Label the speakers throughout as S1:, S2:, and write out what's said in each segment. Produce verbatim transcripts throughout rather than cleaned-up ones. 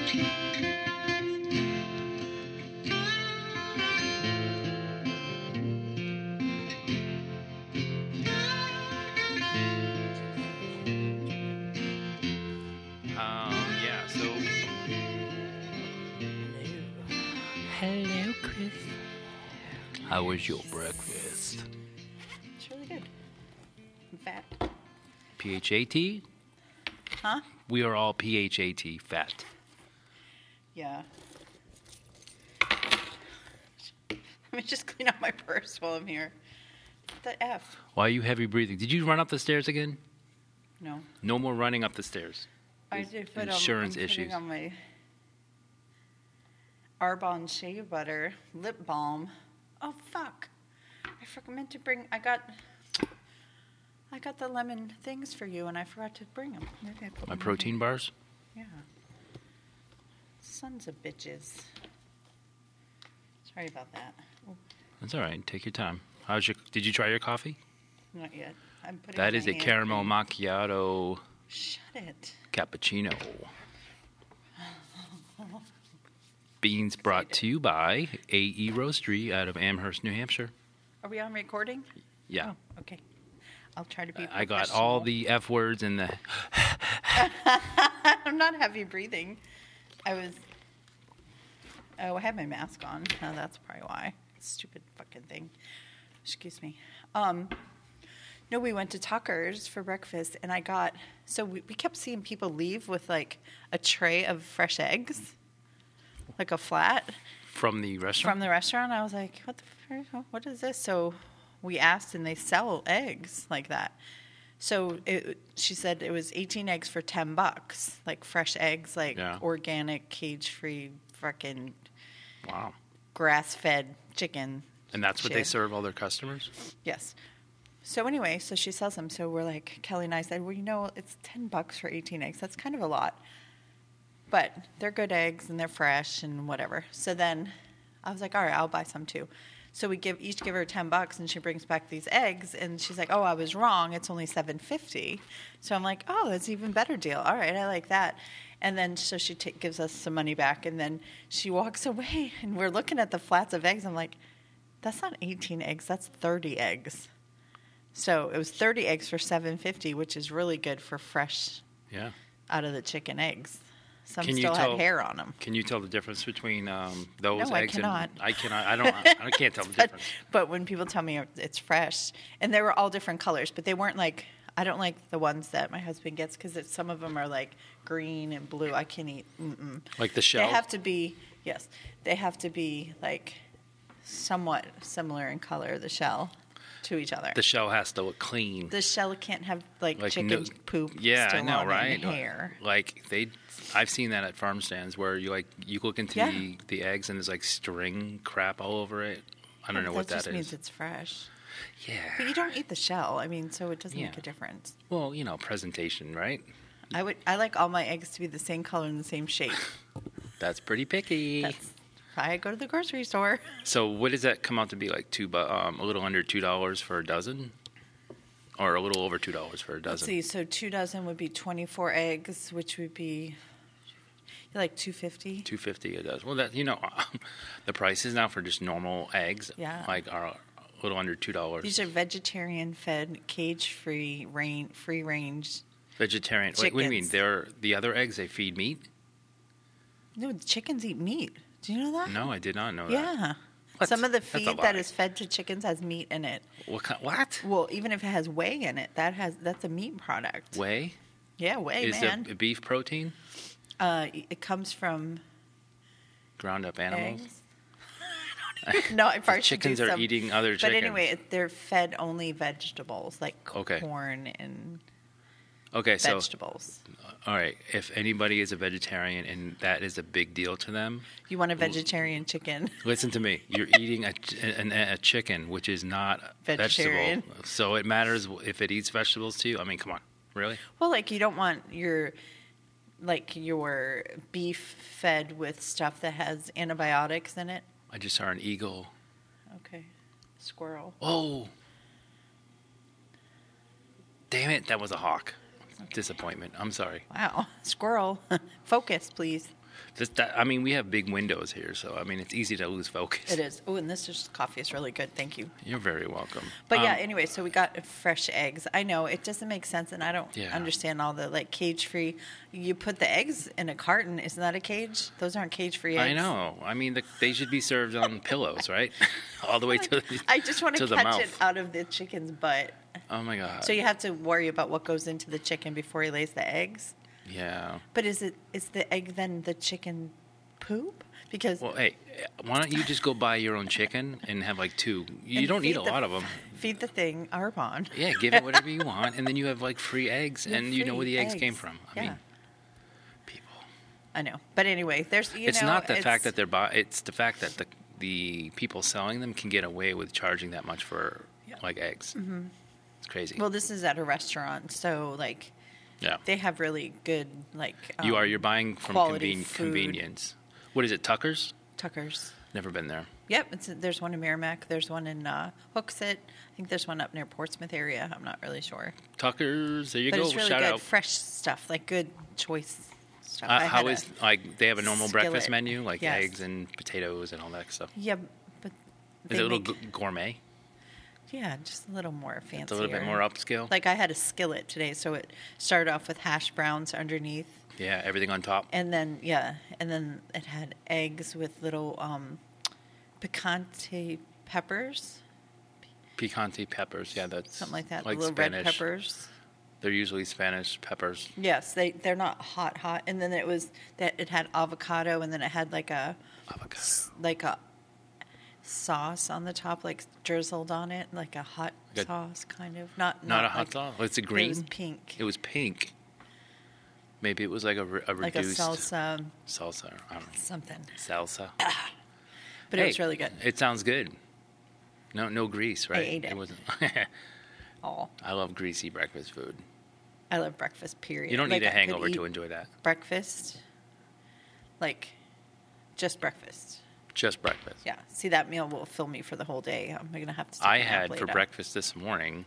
S1: Hello, Chris. How was your breakfast?
S2: It's really good. I'm fat.
S1: P H A T?
S2: Huh?
S1: We are all P H A T, fat.
S2: Yeah. Let me just clean up my purse while I'm here. What the F?
S1: Why are you heavy breathing? Did you run up the stairs again?
S2: No.
S1: No more running up the stairs.
S2: I did put
S1: insurance
S2: on, I'm
S1: issues.
S2: on my Arbonne Shea Butter lip balm. Oh fuck! I forgot meant to bring. I got. I got the lemon things for you, and I forgot to bring them. Maybe I put
S1: My
S2: them
S1: protein
S2: in.
S1: bars?
S2: Yeah. Sons of bitches. Sorry about that. Oh,
S1: That's all right. Take your time. How's your? Did you try your coffee?
S2: not yet. I'm putting.
S1: That
S2: my
S1: is a
S2: hand
S1: caramel
S2: in.
S1: macchiato
S2: Shut it.
S1: cappuccino. Beans brought to you by A E Roastery out of Amherst, New Hampshire.
S2: Are we on recording?
S1: Yeah.
S2: Oh, okay. I'll try to be
S1: I got all
S2: professional.
S1: the F words in the...
S2: I'm not heavy breathing. I was. Oh, I had my mask on. Oh, that's probably why. Stupid fucking thing. Excuse me. Um, no, we went to Tucker's for breakfast, and I got. So we, we kept seeing people leave with like a tray of fresh eggs, like a flat
S1: From the restaurant?
S2: from the restaurant. I was like, what the fuck? What is this? So we asked, and they sell eggs like that. So it, she said it was eighteen eggs for ten bucks, like fresh eggs, like
S1: Yeah.
S2: organic, cage-free, fucking
S1: Wow.
S2: grass-fed chicken.
S1: And that's what they
S2: shit.
S1: serve all their customers?
S2: Yes. So anyway, so she sells them. So we're like, Kelly and I said, well, you know, it's ten bucks for eighteen eggs. That's kind of a lot. But they're good eggs and they're fresh and whatever. So then I was like, all right, I'll buy some too. So we give each give her ten bucks, and she brings back these eggs, and she's like, "Oh, I was wrong. It's only seven fifty." So I'm like, "Oh, that's an even better deal. All right, I like that." And then so she t- gives us some money back, and then she walks away, and we're looking at the flats of eggs. I'm like, "That's not eighteen eggs. That's thirty eggs." So it was thirty eggs for seven fifty, which is really good for fresh
S1: Yeah.
S2: out of the chicken eggs. Some
S1: Can you
S2: still
S1: tell-
S2: had hair on them.
S1: Can you tell the difference between um, those
S2: No, I
S1: eggs
S2: cannot.
S1: and I cannot. I don't. I can't tell the
S2: but,
S1: difference.
S2: but when people tell me it's fresh, and they were all different colors, but they weren't like, I don't like the ones that my husband gets because some of them are like green and blue. I can't eat. Mm-mm.
S1: Like the shell.
S2: They have to be, yes, they have to be like somewhat similar in color, the shell, to each other.
S1: The shell has to look clean.
S2: The shell can't have like,
S1: Like
S2: chicken
S1: no-
S2: poop
S1: Yeah,
S2: still
S1: I know,
S2: on it
S1: right?
S2: and hair.
S1: Like they, I've seen that at farm stands where you like you look into
S2: Yeah.
S1: the, the eggs and there's like string crap all over it. I don't know what
S2: that
S1: that
S2: just
S1: is.
S2: means it's fresh.
S1: Yeah.
S2: But you don't eat the shell. I mean, so it doesn't
S1: Yeah.
S2: make a difference.
S1: Well, you know, presentation, right?
S2: I would. I like all my eggs to be the same color and the same shape.
S1: That's pretty picky.
S2: That's why I go to the grocery store.
S1: So what does that come out to be like? Two, bu- um, a little under two dollars for a dozen, or a little over two dollars for a
S2: Let's
S1: dozen.
S2: see. So two dozen would be twenty-four eggs, which would be like two fifty.
S1: Two fifty a dozen. Well, that you know, the prices now for just normal eggs,
S2: Yeah.
S1: like are a little under two dollars.
S2: These are vegetarian-fed, cage-free, rain, free-range.
S1: Vegetarian. Wait, what do you mean?
S2: chickens.
S1: They're the other eggs they feed meat?
S2: No, the chickens eat meat. Do you know that?
S1: No, I did not know that.
S2: Yeah.
S1: What?
S2: Some of the
S1: That's a
S2: feed that
S1: lie.
S2: is fed to chickens has meat in it.
S1: What? Kind, what?
S2: Well, even if it has whey in it, that has that's a meat product.
S1: Whey?
S2: Yeah, whey,
S1: Is
S2: man.
S1: it beef protein?
S2: Uh, it comes from
S1: Ground up animals?
S2: eggs. No, I probably should do
S1: Chickens are
S2: some-
S1: eating other
S2: But
S1: chickens.
S2: anyway, it- they're fed only vegetables like
S1: Okay.
S2: corn and
S1: Okay, so
S2: vegetables.
S1: all right. If anybody is a vegetarian and that is a big deal to them,
S2: You want a vegetarian chicken?
S1: listen to me. You're eating a, a, a chicken, which is not
S2: Vegetarian.
S1: vegetable. So it matters if it eats vegetables too. I mean, come on, really?
S2: Well, like you don't want your like your beef fed with stuff that has antibiotics in it.
S1: I just saw an eagle.
S2: Okay, squirrel.
S1: Oh, damn it! That was a hawk. Disappointment. I'm sorry.
S2: Wow, squirrel. Focus, please.
S1: This, that, I mean, we have big windows here, so I mean, it's easy to lose focus.
S2: It is. Oh, and this is, coffee is really good. Thank you.
S1: You're very welcome.
S2: But yeah,
S1: Um,
S2: anyway, so we got fresh eggs. I know it doesn't make sense, and I don't
S1: Yeah.
S2: understand all the like cage free. You put the eggs in a carton. Isn't that a cage? Those aren't cage free eggs.
S1: I know. I mean, the, they should be served on pillows, right? All the way to the,
S2: I just want
S1: to
S2: to
S1: the
S2: catch
S1: mouth.
S2: it out of the chicken's butt.
S1: Oh my god.
S2: So you have to worry about what goes into the chicken before he lays the eggs.
S1: Yeah.
S2: But is it is the egg then the chicken poop? Because
S1: Well, hey, why don't you just go buy your own chicken and have like two? You
S2: and
S1: don't need
S2: feed
S1: a
S2: the-
S1: lot of them.
S2: Feed the thing Arbonne.
S1: Yeah, give it whatever you want, and then you have like free eggs,
S2: You have
S1: and you know where
S2: free
S1: the eggs, came
S2: eggs.
S1: from. I
S2: Yeah.
S1: mean, people.
S2: I know, but anyway, there's you
S1: It's
S2: know,
S1: not the
S2: it's,
S1: fact that they're buy. It's the fact that the the people selling them can get away with charging that much for like eggs. Mm-hmm. It's crazy.
S2: Well, this is at a restaurant, so like
S1: yeah.
S2: they have really good like.
S1: You are
S2: um,
S1: you're buying from
S2: quality
S1: conven-
S2: food.
S1: convenience. What is it, Tucker's?
S2: Tuckers.
S1: Never been there.
S2: Yep, it's, there's one in Merrimack. There's one in uh, Hooksett. I think there's one up near Portsmouth area. I'm not really sure.
S1: Tucker's. There you
S2: But
S1: go.
S2: it's really
S1: Shout
S2: good,
S1: out.
S2: fresh stuff, like good choice stuff.
S1: Uh,
S2: I
S1: how
S2: had
S1: is
S2: a-
S1: like they have a normal breakfast
S2: skillet.
S1: menu, like
S2: Yes.
S1: eggs and potatoes and all that stuff.
S2: Yeah, but
S1: Is
S2: they
S1: it a little
S2: make-
S1: g- gourmet?
S2: yeah, just a little more fancy.
S1: It's a little bit more upscale.
S2: Like I had a skillet today, so it started off with hash browns underneath,
S1: Yeah, everything on top.
S2: and then yeah, and then it had eggs with little um, picante peppers,
S1: Picante peppers. Yeah, that's
S2: something like that.
S1: Like
S2: little
S1: Spanish.
S2: red peppers.
S1: They're usually Spanish peppers.
S2: Yes, they they're not hot hot. And then it was that it had avocado, and then it had like a
S1: Avocado.
S2: like a sauce on the top, like drizzled on it, like a hot
S1: Like a-
S2: sauce kind of. Not
S1: Not,
S2: not
S1: a hot
S2: like,
S1: sauce. It's a
S2: It
S1: green.
S2: was pink,
S1: It was pink. Maybe it was like a, re- a
S2: like a
S1: reduced
S2: salsa
S1: salsa. I don't know.
S2: something.
S1: Salsa.
S2: But it was
S1: Hey,
S2: really good.
S1: It sounds good. No, no grease, right?
S2: ate it.
S1: wasn't.
S2: Oh,
S1: I love greasy breakfast food.
S2: I love breakfast. Period.
S1: You don't
S2: Like,
S1: need a
S2: I could
S1: hangover
S2: eat
S1: to enjoy that.
S2: breakfast. Like, just breakfast.
S1: Just breakfast.
S2: Yeah. See, that meal will fill me for the whole day. I'm gonna have to. Take
S1: I
S2: a nap
S1: had for
S2: later.
S1: breakfast this morning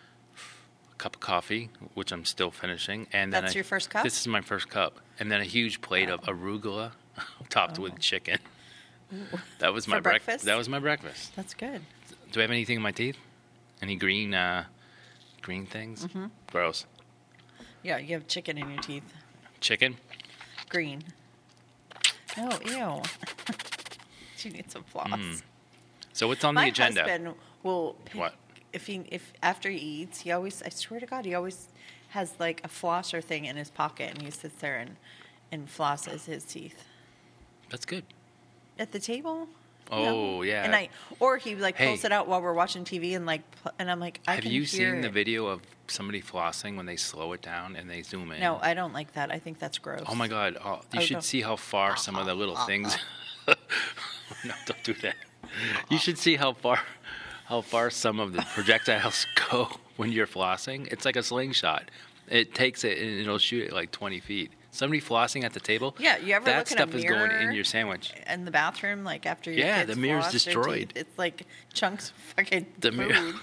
S1: a cup of coffee, which I'm still finishing, and then
S2: That's
S1: a-
S2: your first cup?
S1: This is my first cup, and then a huge plate of arugula topped with chicken. That was my
S2: Oh. For
S1: break-
S2: breakfast?
S1: That was my breakfast.
S2: That's good.
S1: Do I have anything in my teeth? Any green, uh, green things?
S2: Mm-hmm.
S1: Gross.
S2: Yeah, you have chicken in your teeth.
S1: Chicken.
S2: Green. Oh, ew. She needs some floss.
S1: So what's on
S2: My
S1: the agenda?
S2: husband will pick,
S1: What?
S2: if he if after he eats, he always I swear to God, he always has like a flosser thing in his pocket, and he sits there and and flosses his teeth
S1: That's good.
S2: at the table.
S1: Oh,
S2: No.
S1: yeah.
S2: And I or he like
S1: Hey.
S2: pulls it out while we're watching T V and like pl- and I'm like I
S1: Have
S2: can
S1: you
S2: hear
S1: seen the
S2: it.
S1: video of somebody flossing when they slow it down and they zoom in?
S2: No, I don't like that. I think that's gross.
S1: Oh my God! Oh, you
S2: Oh,
S1: should
S2: no.
S1: see how far some of the little things. No, don't do that. You should see how far, how far some of the projectiles go when you're flossing. It's like a slingshot. It takes it and it'll shoot it like twenty feet. Somebody flossing at the table.
S2: Yeah, you ever
S1: that
S2: look in
S1: stuff
S2: a
S1: is going
S2: mirror
S1: in your sandwich.
S2: in the bathroom, like after your
S1: Yeah,
S2: kids
S1: the mirror's
S2: floss their
S1: destroyed.
S2: teeth? It's like chunks of fucking
S1: The
S2: food.
S1: mirror-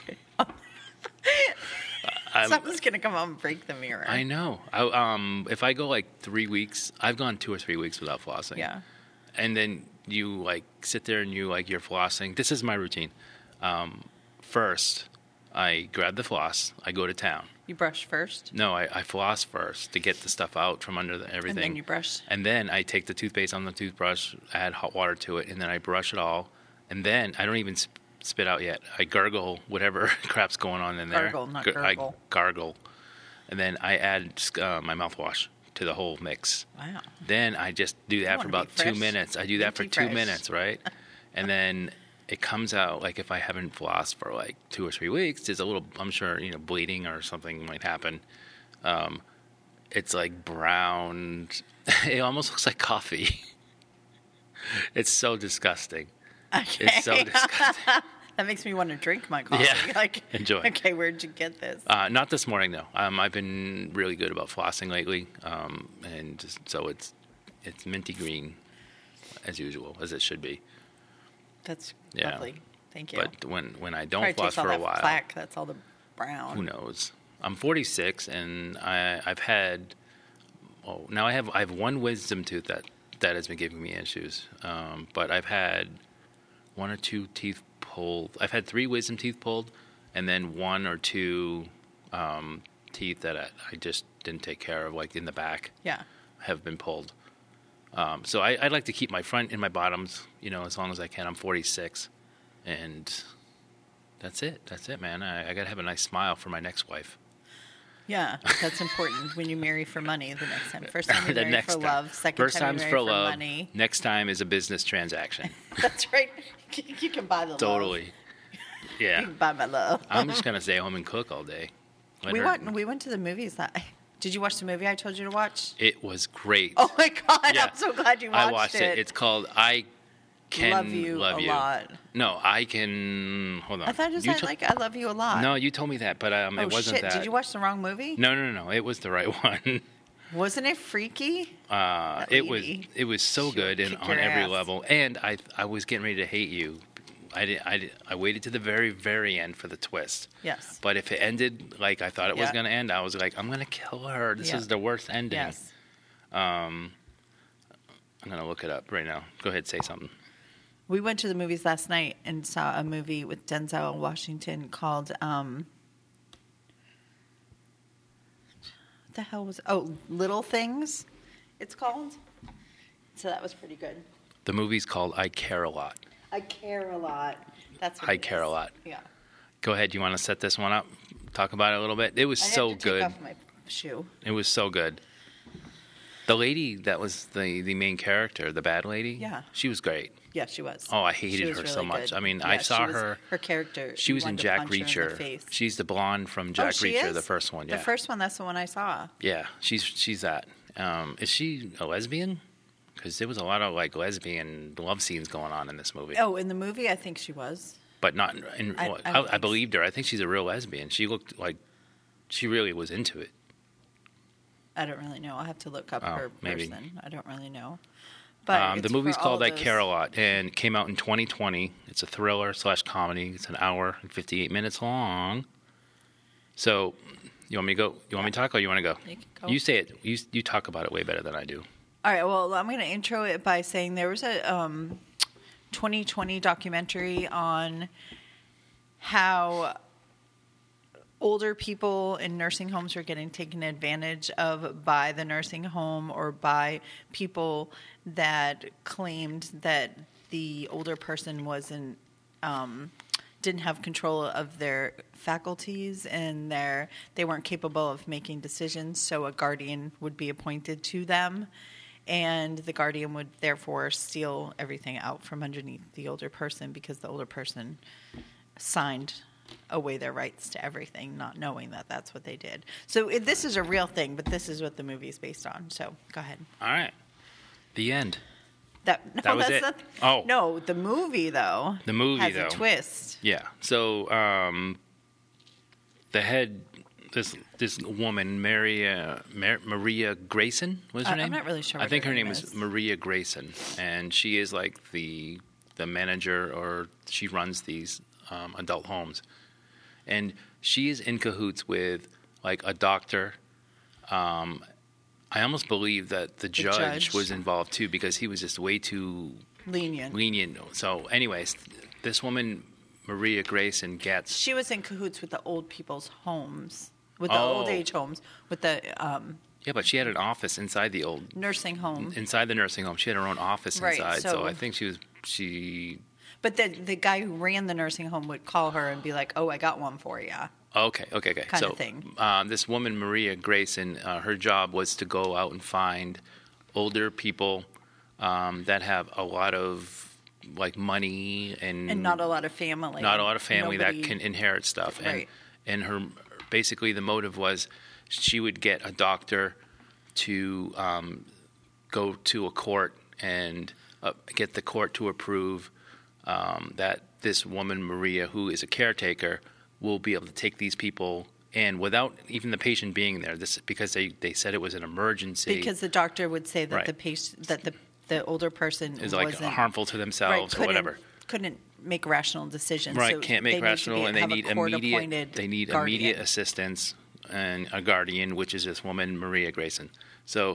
S1: I'm-
S2: Something's gonna come out and break the mirror.
S1: I know. I, um, if I go like three weeks, I've gone two or three weeks without flossing.
S2: Yeah.
S1: And then you like sit there and you like you're flossing. This is my routine. Um, first, I grab the floss. I go to town.
S2: You brush first,
S1: No, I, I floss first to get the stuff out from under the, everything.
S2: and then you brush.
S1: And then I take the toothpaste on the toothbrush, add hot water to it, and then I brush it all. And then I don't even sp- spit out yet. I gargle whatever crap's going on in there.
S2: Gargle, not
S1: Gar- I
S2: gurgle.
S1: gargle. And then I add uh, my mouthwash to the whole mix.
S2: Wow.
S1: Then I just do that
S2: wanna
S1: for
S2: be
S1: about two
S2: fresh.
S1: minutes. I do that for
S2: Minty
S1: two
S2: fresh.
S1: minutes, right? And then it comes out like if I haven't flossed for like two or three weeks, there's a little, I'm sure, you know, bleeding or something might happen. Um, it's like brown. It almost looks like coffee. It's so disgusting.
S2: Okay.
S1: It's so disgusting.
S2: That makes me want to drink my coffee.
S1: Yeah.
S2: Like,
S1: Enjoy.
S2: Okay, where'd you get this?
S1: Uh, not this morning though. Um, I've been really good about flossing lately, um, and just, so it's it's minty green, as usual, as it should be.
S2: That's
S1: yeah.
S2: lovely. Thank you.
S1: But when when I don't
S2: Probably
S1: floss
S2: takes all
S1: for a
S2: that
S1: while,
S2: plaque. That's all the brown.
S1: who knows? I'm forty-six, and I I've had oh now I have I have one wisdom tooth that that has been giving me issues. Um, but I've had one or two teeth pulled. I've had three wisdom teeth pulled, and then one or two um, teeth that I, I just didn't take care of, like in the back,
S2: Yeah.
S1: have been pulled. Um, so I, I like to keep my front and my bottoms, you know, as long as I can. I'm forty-six, and that's it. That's it, man. I, I got to have a nice smile for my next wife.
S2: Yeah, that's important when you marry for money the next time. First time you
S1: The
S2: marry
S1: next
S2: for
S1: time.
S2: love. Second
S1: First
S2: time you
S1: time's
S2: marry
S1: for
S2: for
S1: love.
S2: money.
S1: Next time is a business transaction.
S2: That's right. You can buy the love.
S1: Totally.
S2: You
S1: Yeah.
S2: can buy my love.
S1: I'm just gonna stay home and cook all day. Let
S2: we
S1: her-
S2: went. We went to the movies. That did you watch the movie I told you to watch?
S1: It was great.
S2: Oh my god!
S1: Yeah.
S2: I'm so glad you watched
S1: I watched it.
S2: it.
S1: It's called I Can
S2: Love You
S1: Love
S2: a
S1: You.
S2: Lot.
S1: No, I can. Hold on.
S2: I thought it was
S1: You
S2: like,
S1: to-
S2: like I love you a lot.
S1: No, you told me that, but um,
S2: oh
S1: it wasn't
S2: shit!
S1: that.
S2: Did you watch the wrong movie?
S1: No, no, no, no. It was the right one.
S2: Wasn't it freaky?
S1: Uh,
S2: That
S1: it was.
S2: lady.
S1: It was so
S2: She
S1: good
S2: would
S1: and
S2: kick
S1: on
S2: your
S1: every
S2: ass.
S1: level. And I, I was getting ready to hate you. I did. I did, I waited to the very, very end for the twist.
S2: Yes.
S1: But if it ended like I thought it was
S2: Yeah.
S1: going to end, I was like, I'm going to kill her. This
S2: Yeah.
S1: is the worst ending.
S2: Yes.
S1: Um, I'm going to look it up right now. Go ahead, say something.
S2: We went to the movies last night and saw a movie with Denzel Washington called um, what the hell was it? Oh, Little Things it's called. So that was pretty good.
S1: The movie's called I Care a Lot.
S2: I care a lot. That's what
S1: I
S2: it
S1: Care
S2: is.
S1: a Lot.
S2: Yeah.
S1: Go ahead. You want to set this one up? Talk about it a little bit. It was
S2: I
S1: so
S2: had to
S1: good.
S2: Take off my shoe.
S1: It was so good. The lady that was the, the main character, the bad lady,
S2: Yeah.
S1: she was great.
S2: Yeah, she was.
S1: Oh, I
S2: She
S1: hated
S2: was
S1: her so
S2: really
S1: much.
S2: good.
S1: I mean,
S2: Yeah,
S1: I saw
S2: she was-
S1: her.
S2: Her character.
S1: She
S2: you
S1: was in
S2: wanted to
S1: Jack
S2: punch her in the
S1: Reacher.
S2: face.
S1: She's the blonde from
S2: Oh,
S1: Jack
S2: she
S1: Reacher,
S2: is?
S1: the first one. Yeah,
S2: The first one. That's the one I saw.
S1: yeah, she's she's that. Um, is she a lesbian? Because there was a lot of like lesbian love scenes going on in this movie,
S2: Oh, in the movie, I think she was.
S1: but not. In,
S2: I-
S1: I,
S2: I
S1: I,
S2: don't think
S1: believed her. I think she's a real lesbian. She looked like she really was into it.
S2: I don't really know. I'll have to look up
S1: Oh,
S2: her
S1: maybe.
S2: person. I don't really know. But
S1: Um, the
S2: it's
S1: movie's
S2: for
S1: called
S2: all
S1: I
S2: those-
S1: Care a Lot and came out in twenty twenty. It's a thriller slash comedy. It's an hour and fifty-eight minutes long. So, you want me to go? You want me to talk, or you want to go?
S2: You can go.
S1: You say it. You you talk about it way better than I do.
S2: All right. Well, I'm going to intro it by saying there was a um, twenty twenty documentary on how older people in nursing homes are getting taken advantage of by the nursing home or by people that claimed that the older person wasn't um, didn't have control of their faculties and their they weren't capable of making decisions, so a guardian would be appointed to them, and the guardian would therefore steal everything out from underneath the older person because the older person signed away their rights to everything, not knowing that that's what they did. So it, this is a real thing, but this is what the movie is based on. So go ahead.
S1: All right. The end.
S2: That, no,
S1: That was
S2: that's
S1: it?
S2: Not,
S1: Oh.
S2: no, the movie though.
S1: The movie,
S2: has
S1: though.
S2: a twist.
S1: Yeah. So, um, the head, this this woman, Maria Mar- Maria Grayson, was her
S2: I- I'm
S1: name?
S2: not really sure
S1: I
S2: what
S1: think
S2: her
S1: her name
S2: name
S1: is
S2: is.
S1: Maria Grayson, and she is like the the manager, or she runs these um, adult homes, and she is in cahoots with like a doctor. Um, I almost believe that the judge,
S2: judge.
S1: was involved too, because he was just way too
S2: Lenient.
S1: lenient. So, anyways, this woman, Maria Grayson, gets
S2: She was in cahoots with the old people's homes, with the
S1: Oh.
S2: old age homes, with the um,
S1: yeah, but she had an office inside the old
S2: nursing home.
S1: inside the nursing home. She had her own office
S2: Right,
S1: inside. So,
S2: so-
S1: I think she was she.
S2: But the the guy who ran the nursing home would call her and be like, "Oh, I got one for you."
S1: Okay, okay, okay.
S2: Kinda
S1: so,
S2: thing.
S1: Um, this woman, Maria Grayson, uh, her job was to go out and find older people um, that have a lot of like money and
S2: And not a lot of family.
S1: not a lot of family
S2: Nobody-
S1: that can inherit stuff. And
S2: Right.
S1: and her basically the motive was she would get a doctor to um, go to a court and uh, get the court to approve um, that this woman Maria, who is a caretaker, will be able to take these people in without even the patient being there. This because they, they said it was an emergency.
S2: Because the doctor would say that
S1: Right.
S2: the patient, that the the older person
S1: is like
S2: wasn't
S1: harmful to
S2: right,
S1: themselves or
S2: couldn't-
S1: whatever.
S2: Couldn't make rational decisions.
S1: Right,
S2: so
S1: can't
S2: they
S1: make
S2: need to
S1: rational,
S2: be-
S1: and they
S2: have a
S1: need immediate.
S2: court-appointed
S1: They need
S2: guardian.
S1: immediate assistance and a guardian, which is this woman Maria Grayson. So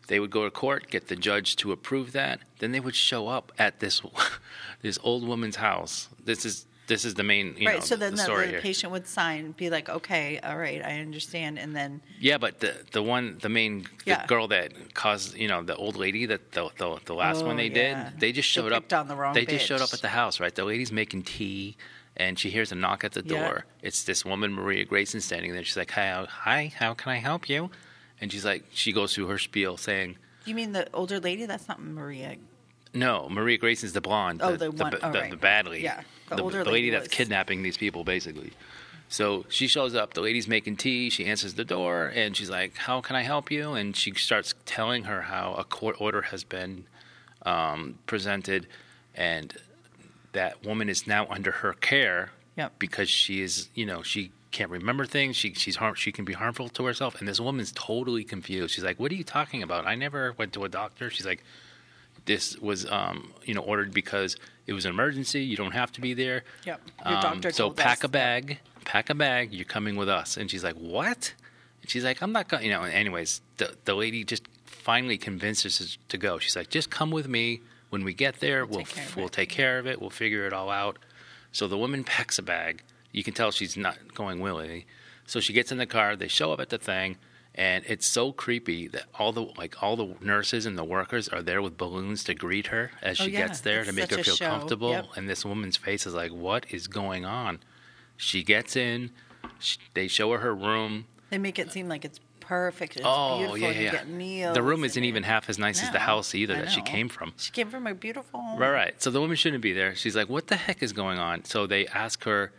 S1: They would go to court, get the judge to approve that. Then they would show up at this this old woman's house. This is this is the main you
S2: right.
S1: know
S2: So then
S1: the
S2: the,
S1: story
S2: the
S1: here.
S2: patient would sign, be like, okay, all right, I understand, and then
S1: Yeah, but the the one the main the
S2: Yeah.
S1: girl that caused you know the old lady that the the, the last
S2: Oh,
S1: one they
S2: yeah.
S1: did, they just
S2: They
S1: showed up.
S2: picked on the wrong
S1: they just showed up
S2: bitch.
S1: at the house, right? The lady's making tea, and she hears a knock at the
S2: Yeah.
S1: door. It's this woman, Maria Grayson, standing there. She's like, "Hi, how- hi, how can I help you?" And she's like, she goes through her spiel saying,
S2: you mean the older lady? That's not Maria.
S1: "No, Maria Grayson's the blonde,
S2: Oh,
S1: the
S2: the one-
S1: the,
S2: oh,
S1: the,
S2: right.
S1: the bad lady,
S2: Yeah, the
S1: the,
S2: older
S1: the lady
S2: lady
S1: that's
S2: was-
S1: kidnapping these people, basically." So she shows up. The lady's making tea. She answers the door, and she's like, "How can I help you?" And she starts telling her how a court order has been um, presented, and that woman is now under her care
S2: Yep.
S1: because she is, you know, she can't remember things. She she's harm, she can be harmful to herself, and this woman's totally confused. She's like, "What are you talking about? I never went to a doctor." She's like, "This was, um, you know, ordered because it was an emergency. You don't have to be there."
S2: Yep. Your
S1: Um,
S2: doctor
S1: so
S2: told
S1: pack
S2: us.
S1: a bag, pack a bag. You're coming with us. And she's like, "What?" And she's like, "I'm not going." You know. Anyways, the the lady just finally convinces us to go. She's like, "Just come with me. When we get there,
S2: We'll
S1: we'll
S2: take care of
S1: we'll
S2: it."
S1: take care of it. We'll figure it all out." So the woman packs a bag. You can tell she's not going willingly. So she gets in the car. They show up at the thing, and it's so creepy that all the like all the nurses and the workers are there with balloons to greet her as
S2: Oh,
S1: she
S2: yeah.
S1: gets there
S2: It's
S1: to make
S2: such
S1: her
S2: a
S1: feel
S2: show.
S1: comfortable.
S2: Yep.
S1: And this woman's face is like, "What is going on?" She gets in. Sh They show her her room.
S2: They make it seem like it's perfect. It's
S1: Oh,
S2: beautiful.
S1: yeah,
S2: and you
S1: yeah.
S2: get meals.
S1: The room
S2: and
S1: isn't even
S2: it-
S1: half as nice as the
S2: No,
S1: house either
S2: I
S1: that she
S2: know.
S1: came from.
S2: She came from a beautiful home.
S1: Right, right. So the woman shouldn't be there. She's like, "What the heck is going on?" So they ask her,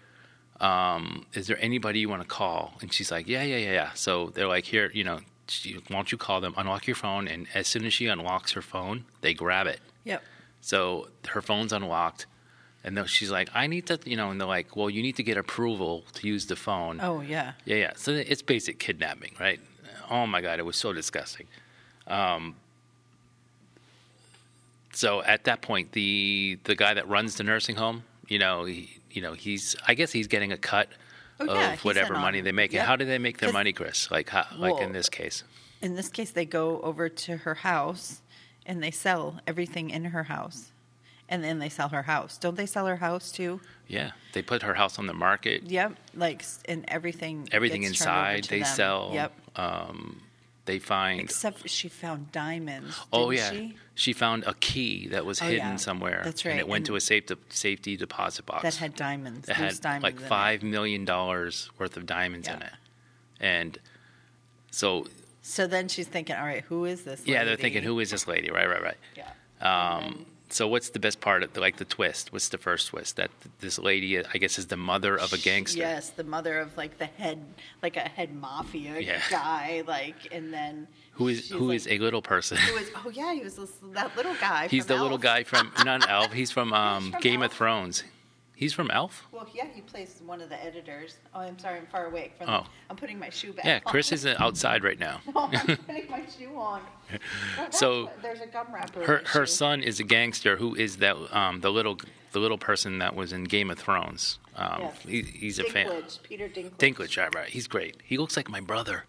S1: um, "Is there anybody you want to call?" And she's like, "Yeah, yeah, yeah, yeah." So they're like, "Here, you know, she, why don't you call them? Unlock your phone." And as soon as she unlocks her phone, they grab it.
S2: Yep.
S1: So her phone's unlocked, and then she's like, "I need to," you know, and they're like, "Well, you need to get approval to use the phone."
S2: Oh, yeah.
S1: Yeah, yeah. So it's basic kidnapping, right? Oh my God, it was so disgusting. Um, so at that point, the the guy that runs the nursing home, you know, he, you know, he's I guess he's getting a cut
S2: Oh,
S1: of
S2: yeah, he's
S1: whatever
S2: in
S1: money
S2: on-
S1: they make.
S2: yep.
S1: And how do they make their
S2: 'Cause-
S1: money, Chris? Like, how, like in
S2: Well-
S1: this case?
S2: In this case, they go over to her house and they sell everything in her house. And then they sell her house. Don't they sell her house too?
S1: Yeah, they put her house on the market.
S2: Yep. Like, s- and everything.
S1: Everything
S2: gets turned over
S1: inside
S2: to
S1: they
S2: them.
S1: sell.
S2: Yep.
S1: Um, they find.
S2: Except she found diamonds.
S1: Oh
S2: didn't
S1: yeah,
S2: she?
S1: she found a key that was
S2: Oh,
S1: hidden
S2: yeah.
S1: somewhere.
S2: That's
S1: And
S2: right.
S1: it went
S2: And
S1: to a safe de- safety deposit box.
S2: That had diamonds.
S1: It
S2: loose
S1: had
S2: diamonds
S1: like
S2: in it.
S1: five million dollars worth of diamonds in
S2: Yeah.
S1: it, and so
S2: So then she's thinking, all right, who is this?
S1: yeah, they're
S2: lady?
S1: thinking, who is this lady? Right, right, right.
S2: Yeah.
S1: Um, so what's the best part of the, like the twist? What's the first twist? That this lady, I guess, is the mother of a gangster.
S2: Yes, the mother of like the head, like a head mafia
S1: Yeah.
S2: guy, like, and then
S1: Who is
S2: she's
S1: who
S2: like,
S1: is a little person?
S2: who is? Oh yeah, he was this, that little guy.
S1: He's
S2: from
S1: the little
S2: Elf.
S1: guy from not Elf. He's from um,
S2: from
S1: Game of
S2: Elf.
S1: Thrones. He's from Elf.
S2: Well, yeah, he plays one of the editors. Oh, I'm sorry, I'm far away from.
S1: Oh.
S2: I'm putting my shoe back.
S1: Yeah,
S2: on.
S1: Chris is outside right now.
S2: No, I'm putting my shoe on. Oh,
S1: So,
S2: that's- there's a gum wrapper. in
S1: Her
S2: my
S1: her
S2: shoe.
S1: son is a gangster who is that um, the little the little person that was in Game of Thrones. Um,
S2: Yes.
S1: he, he's a fan.
S2: Dinklage, Peter Dinklage.
S1: Dinklage, right, right. He's great. He looks like my brother.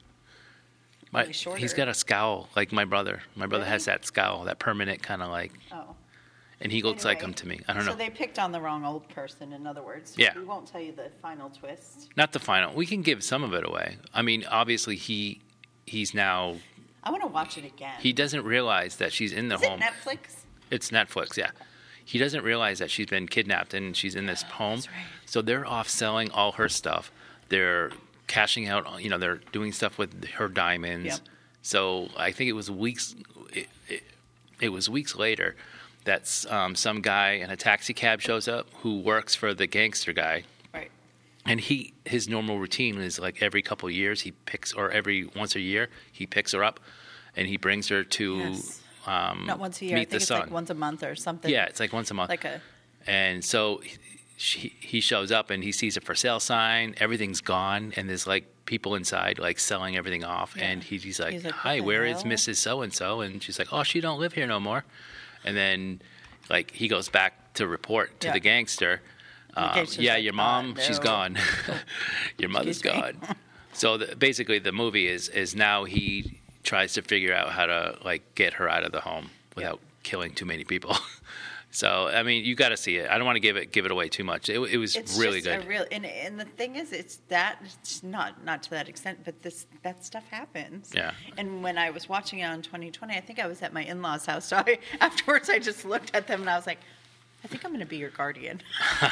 S1: My,
S2: Only shorter.
S1: he's got a scowl like my brother. My brother
S2: Really?
S1: has that scowl, that permanent kind of like,
S2: Oh.
S1: and he looks like
S2: Anyway,
S1: him to me. I don't
S2: So
S1: know.
S2: they picked on the wrong old person, in other words.
S1: Yeah.
S2: We won't tell you the final twist.
S1: Not the final. We can give some of it away. I mean, obviously he he's now
S2: I want to watch it again.
S1: he doesn't realize that she's in the
S2: Is
S1: home.
S2: it Netflix?
S1: It's Netflix, yeah. He doesn't realize that she's been kidnapped and she's in this home.
S2: That's right.
S1: So they're off selling all her stuff. They're cashing out, you know, they're doing stuff with her diamonds.
S2: Yep.
S1: So I think it was weeks it, it, it was weeks later that um, some guy in a taxi cab shows up who works for the gangster guy.
S2: Right.
S1: And he his normal routine is like every couple of years he picks or every once a year he picks her up and he brings her to
S2: Yes.
S1: um,
S2: Not once a year. I
S1: meet
S2: think
S1: the
S2: it's
S1: sun.
S2: like once a month or something.
S1: Yeah, it's like once a month.
S2: Like a.
S1: And so he, she, he shows up and he sees a for sale sign. Everything's gone, and there's like people inside like selling everything off.
S2: Yeah.
S1: And he, he's like,
S2: He's like, what
S1: "Hi,
S2: the
S1: where is
S2: hell?"
S1: Missus So and So?" And she's like, "Oh, she don't live here no more." And then like he goes back to report to
S2: Yeah.
S1: the gangster.
S2: The
S1: Um,
S2: gangster's
S1: yeah,
S2: like,
S1: your mom,
S2: "Uh,
S1: she's
S2: no."
S1: gone. Your mother's
S2: Excuse me.
S1: gone. So the, basically, the movie is is now he tries to figure out how to like get her out of the home without
S2: Yeah.
S1: killing too many people. So I mean, you got to see it. I don't want to give it give it away too much. It, it was
S2: It's
S1: really
S2: just
S1: good.
S2: A real, and and the thing is, it's that it's not not to that extent, but this that stuff happens.
S1: Yeah.
S2: And when I was watching it on twenty twenty, I think I was at my in-laws' house. So I, afterwards, I just looked at them and I was like, I think I'm going to be your guardian.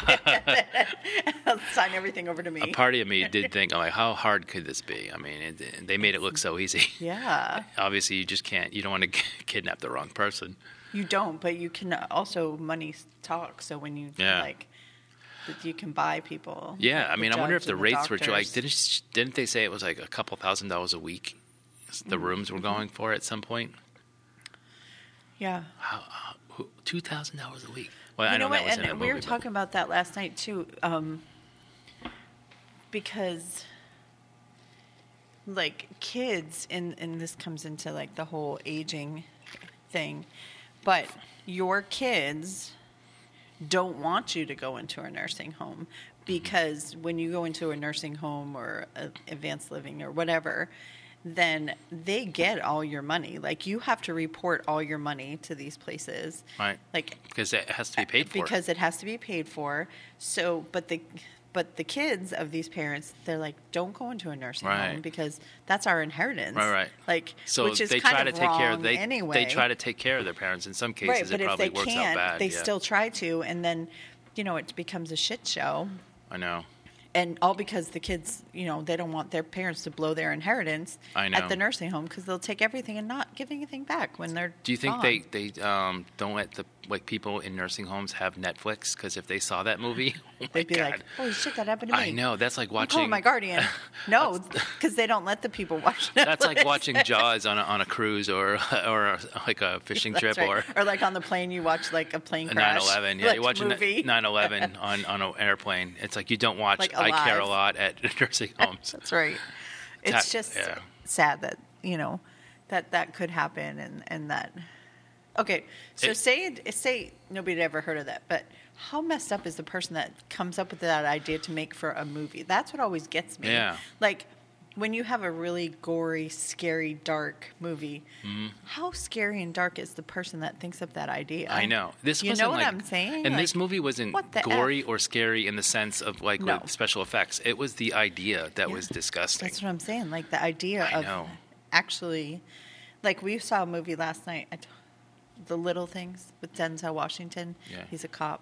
S2: I'll sign everything over to me.
S1: A part of me did think, I'm like, how hard could this be? I mean, it, they made it look so easy.
S2: Yeah.
S1: Obviously, you just can't. You don't want to kidnap the wrong person.
S2: You don't, but you can also money talk. So when you
S1: Yeah.
S2: like, that you can buy people.
S1: Yeah,
S2: like
S1: I
S2: the
S1: mean, I wonder
S2: judge
S1: if the
S2: and
S1: rates were
S2: doctors.
S1: like didn't didn't they say it was like a couple thousand dollars a week? The
S2: Mm-hmm.
S1: rooms were going for at some point.
S2: Yeah.
S1: How, how two thousand dollars a week? Well, I
S2: You
S1: know,
S2: know what?
S1: that was
S2: And
S1: in a
S2: we
S1: movie,
S2: were
S1: but-
S2: talking about that last night too, um, because like kids, and and this comes into like the whole aging thing, but your kids don't want you to go into a nursing home because when you go into a nursing home or a advanced living or whatever, then they get all your money. Like you have to report all your money to these places.
S1: Right.
S2: Like
S1: because it has to be paid for.
S2: because it has to be paid for. So, but the but the kids of these parents, they're like, don't go into a nursing
S1: Right.
S2: home because that's our inheritance.
S1: Right, right.
S2: Like,
S1: So
S2: which is
S1: they
S2: kind
S1: try
S2: of
S1: to take care of
S2: wrong
S1: they
S2: anyway.
S1: they try to take care of their parents. In some cases,
S2: right,
S1: it
S2: but if
S1: probably
S2: they
S1: works
S2: can't,
S1: out bad.
S2: they
S1: yeah.
S2: still try to, and then, you know, it becomes a shit show.
S1: I know.
S2: And all because the kids, you know, they don't want their parents to blow their inheritance
S1: I know.
S2: at the nursing home because they'll take everything and not give anything back when they're
S1: Do you think
S2: gone.
S1: they they um, don't let the like people in nursing homes have Netflix? Because if they saw that movie, oh my
S2: They'd be
S1: God.
S2: like, "Holy shit, that happened to me!"
S1: I know. That's like
S2: I'm
S1: watching.
S2: calling my guardian. No, because they don't let the people watch.
S1: That's like
S2: Netflix.
S1: watching Jaws on a, on a cruise or or like a fishing
S2: That's
S1: trip
S2: right.
S1: or
S2: or like on the plane, you watch like a plane
S1: a
S2: crash.
S1: nine eleven. Yeah,
S2: like,
S1: you're watching
S2: movie.
S1: nine eleven on, on an airplane. It's like you don't watch
S2: Like
S1: I Care a
S2: Alive.
S1: Lot at nursing homes.
S2: That's right. It's
S1: Ta-
S2: just
S1: yeah.
S2: sad that you know that that could happen and and that. Okay, so
S1: It-
S2: say say nobody had ever heard of that, but how messed up is the person that comes up with that idea to make for a movie? That's what always gets me.
S1: Yeah.
S2: Like when you have a really gory, scary, dark movie,
S1: Mm-hmm.
S2: how scary and dark is the person that thinks of that idea?
S1: I know. This
S2: you
S1: wasn't
S2: know what
S1: like,
S2: I'm saying?
S1: And
S2: Like,
S1: this movie wasn't
S2: what the
S1: gory
S2: F?
S1: or scary in the sense of like
S2: No.
S1: with special effects. It was the idea that
S2: Yeah.
S1: was disgusting.
S2: That's what I'm saying. Like the idea
S1: I
S2: of
S1: know.
S2: actually, like we saw a movie last night, I t- The Little Things with Denzel Washington.
S1: Yeah.
S2: He's a cop,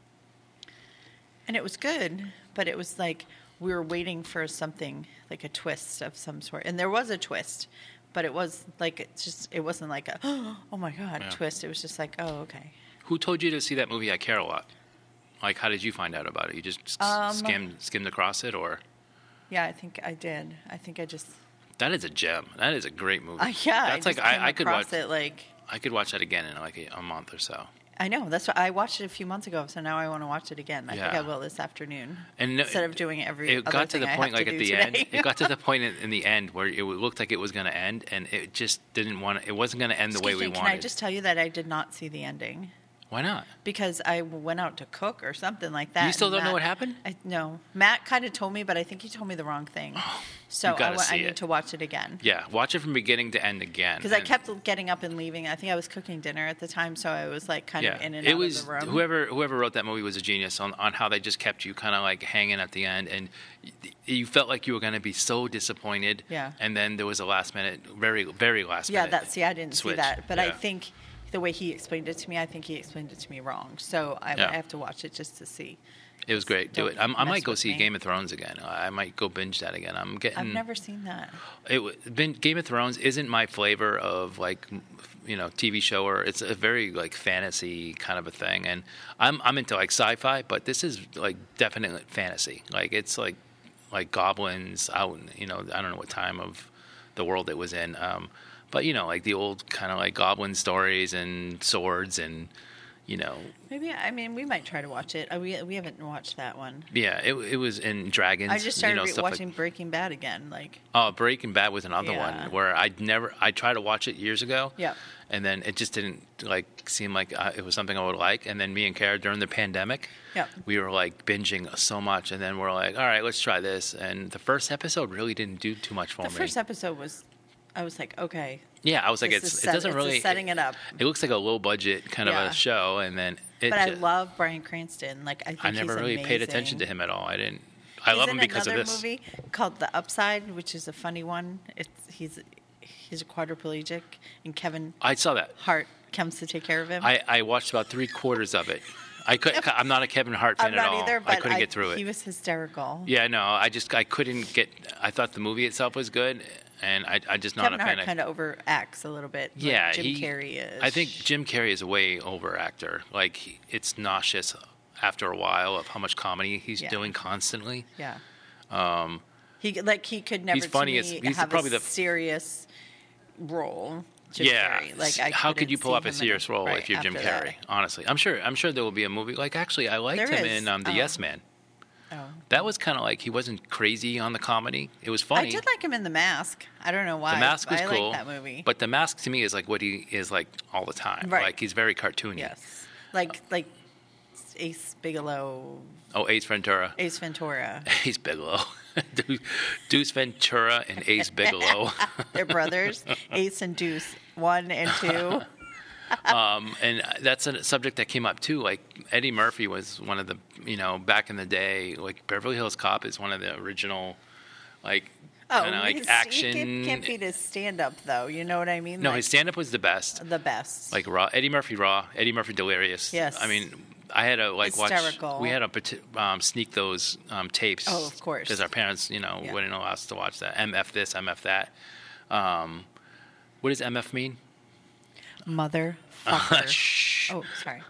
S2: and it was good, but it was like we were waiting for something like a twist of some sort, and there was a twist, but it was like it's just it wasn't like a oh my god
S1: Yeah.
S2: twist. It was just like oh okay.
S1: Who told you to see that movie I Care a Lot? Like, how did you find out about it? You just s-
S2: Um,
S1: skimmed skimmed across it, or
S2: Yeah, I think I did. I think I just
S1: that is a gem. That is a great movie.
S2: uh, yeah.
S1: that's
S2: I
S1: like
S2: just came
S1: I, I could
S2: across
S1: watch
S2: it like.
S1: I could watch that again in like a, a month or so.
S2: I know. That's what I watched it a few months ago, so now I want to watch it again. I think
S1: Yeah.
S2: I will this afternoon.
S1: And no-
S2: instead of doing it every
S1: It
S2: other
S1: got to
S2: thing
S1: the
S2: I
S1: point,
S2: have
S1: like
S2: to
S1: at
S2: do
S1: the end.
S2: today.
S1: It got to the point in, in the end where it looked like it was going to end, and it just didn't want. It wasn't going to end the way
S2: Excuse
S1: we
S2: me, can
S1: wanted.
S2: I just tell you that I did not see the ending
S1: Why not?
S2: because I went out to cook or something like that.
S1: You still
S2: and
S1: don't know
S2: Matt-
S1: what happened?
S2: I, no, Matt kind of told me, but I think he told me the wrong thing. So
S1: you gotta
S2: I, wa- I
S1: see
S2: need
S1: it.
S2: to watch it again.
S1: Yeah, watch it from beginning to end again.
S2: Because I
S1: And-
S2: kept getting up and leaving. I think I was cooking dinner at the time, so I was like kind
S1: Yeah,
S2: of in and
S1: it
S2: out
S1: was
S2: of the room.
S1: whoever whoever wrote that movie was a genius on, on how they just kept you kind of like hanging at the end, and y- you felt like you were going to be so disappointed.
S2: Yeah.
S1: And then there was a last minute, very very last
S2: Yeah,
S1: minute.
S2: that see, I didn't
S1: switch.
S2: see that, but I
S1: Yeah.
S2: think the way he explained it to me, I think he explained it to me wrong. So I,
S1: Yeah.
S2: I have to watch it just to see.
S1: It was great. Do
S2: Don't
S1: it. I'm, I
S2: mess
S1: might go
S2: with
S1: see
S2: me.
S1: Game of Thrones again. I might go binge that again. I'm getting.
S2: I've never seen that.
S1: It w- been Game of Thrones isn't my flavor of like m- you know T V show, or it's a very like fantasy kind of a thing, and I'm I'm into like sci-fi, but this is like definitely fantasy. Like it's like like goblins out. in, You know, I don't know what time of the world it was in, um, but you know like the old kind of like goblin stories and swords and you know.
S2: Maybe I mean we might try to watch it. Uh, We we haven't watched that one.
S1: Yeah, it it was in dragons.
S2: I just started
S1: you know,
S2: re-
S1: stuff like-
S2: watching Breaking Bad again. Like
S1: Oh, Breaking Bad was another
S2: Yeah.
S1: one where I'd never. I tried to watch it years ago.
S2: Yeah.
S1: And then it just didn't like seem like uh, it was something I would like. And then me and Kara during the pandemic,
S2: Yeah.
S1: we were like binging so much, and then we're like, all right, let's try this. And the first episode really didn't do too much for
S2: the
S1: me.
S2: first episode was I was like, okay.
S1: Yeah, I was like,
S2: this
S1: it's
S2: is
S1: it
S2: set-
S1: doesn't
S2: it's
S1: really
S2: setting it up.
S1: It looks like a low budget kind of
S2: Yeah.
S1: a show, and then it.
S2: But I
S1: just-
S2: love Bryan Cranston. Like I think
S1: I never
S2: he's
S1: really
S2: amazing.
S1: paid attention to him at all. I didn't. I
S2: He's
S1: love him
S2: in
S1: because of
S2: another
S1: this.
S2: movie called The Upside, which is a funny one. It's he's he's a quadriplegic, and Kevin
S1: I saw that.
S2: Hart comes to take care of him.
S1: I, I watched about three quarters of it. I could. I'm not a Kevin Hart fan
S2: I'm not
S1: at all.
S2: either, but
S1: I couldn't get through it.
S2: He was hysterical.
S1: Yeah, no, I just I couldn't get. I thought the movie itself was good, and I I just not
S2: Kevin
S1: a fan
S2: Hart
S1: of.
S2: kind of overacts a little bit. like
S1: Yeah,
S2: Jim
S1: he,
S2: Carrey is.
S1: I think Jim Carrey is a way over actor. Like he, it's nauseous after a while of how much comedy he's
S2: Yeah.
S1: doing constantly.
S2: Yeah. Um, he like he could never.
S1: He's funny
S2: To
S1: as-
S2: me,
S1: he's
S2: have
S1: probably
S2: a
S1: the-
S2: serious role. Jim
S1: yeah,
S2: Carrey. Like I
S1: how could
S2: couldn't
S1: you pull
S2: see
S1: off a
S2: him in
S1: serious role
S2: right
S1: if you're Jim
S2: after
S1: Carrey?
S2: that.
S1: Honestly, I'm sure. I'm sure there will be a movie. Like actually, I liked
S2: There
S1: him
S2: is.
S1: in um, The
S2: Oh.
S1: Yes Man.
S2: Oh.
S1: That was kind of like he wasn't crazy on the comedy. It was funny.
S2: I did like him in The Mask. I don't know why.
S1: The Mask was
S2: I
S1: cool.
S2: like that movie.
S1: But The Mask to me is like what he is like all the time.
S2: Right.
S1: Like he's very cartoony.
S2: yes, like like Ace Bigelow,
S1: Oh, Ace Ventura.
S2: Ace Ventura.
S1: Ace Bigelow. Deuce- Deuce Ventura and Ace Bigelow.
S2: They're brothers, Ace and Deuce, one and two.
S1: um, and that's a subject that came up too. Like Eddie Murphy was one of the, you know, back in the day, like Beverly Hills Cop is one of the original, like,
S2: Oh,
S1: kind of like
S2: his-
S1: action.
S2: He can't, can't beat his stand-up though. You know what I mean?
S1: No,
S2: Like,
S1: his stand-up was the best.
S2: the best.
S1: Like Raw, Eddie Murphy Raw, Eddie Murphy Delirious.
S2: Yes.
S1: I mean, I had to like
S2: Hysterical.
S1: watch. We had to parti- um, sneak those um, tapes.
S2: Oh, of course.
S1: Because our parents, you know,
S2: Yeah.
S1: wouldn't allow us to watch that. M F this, M F that. Um, what does M F mean?
S2: Motherfucker.
S1: Shh.
S2: Oh, sorry.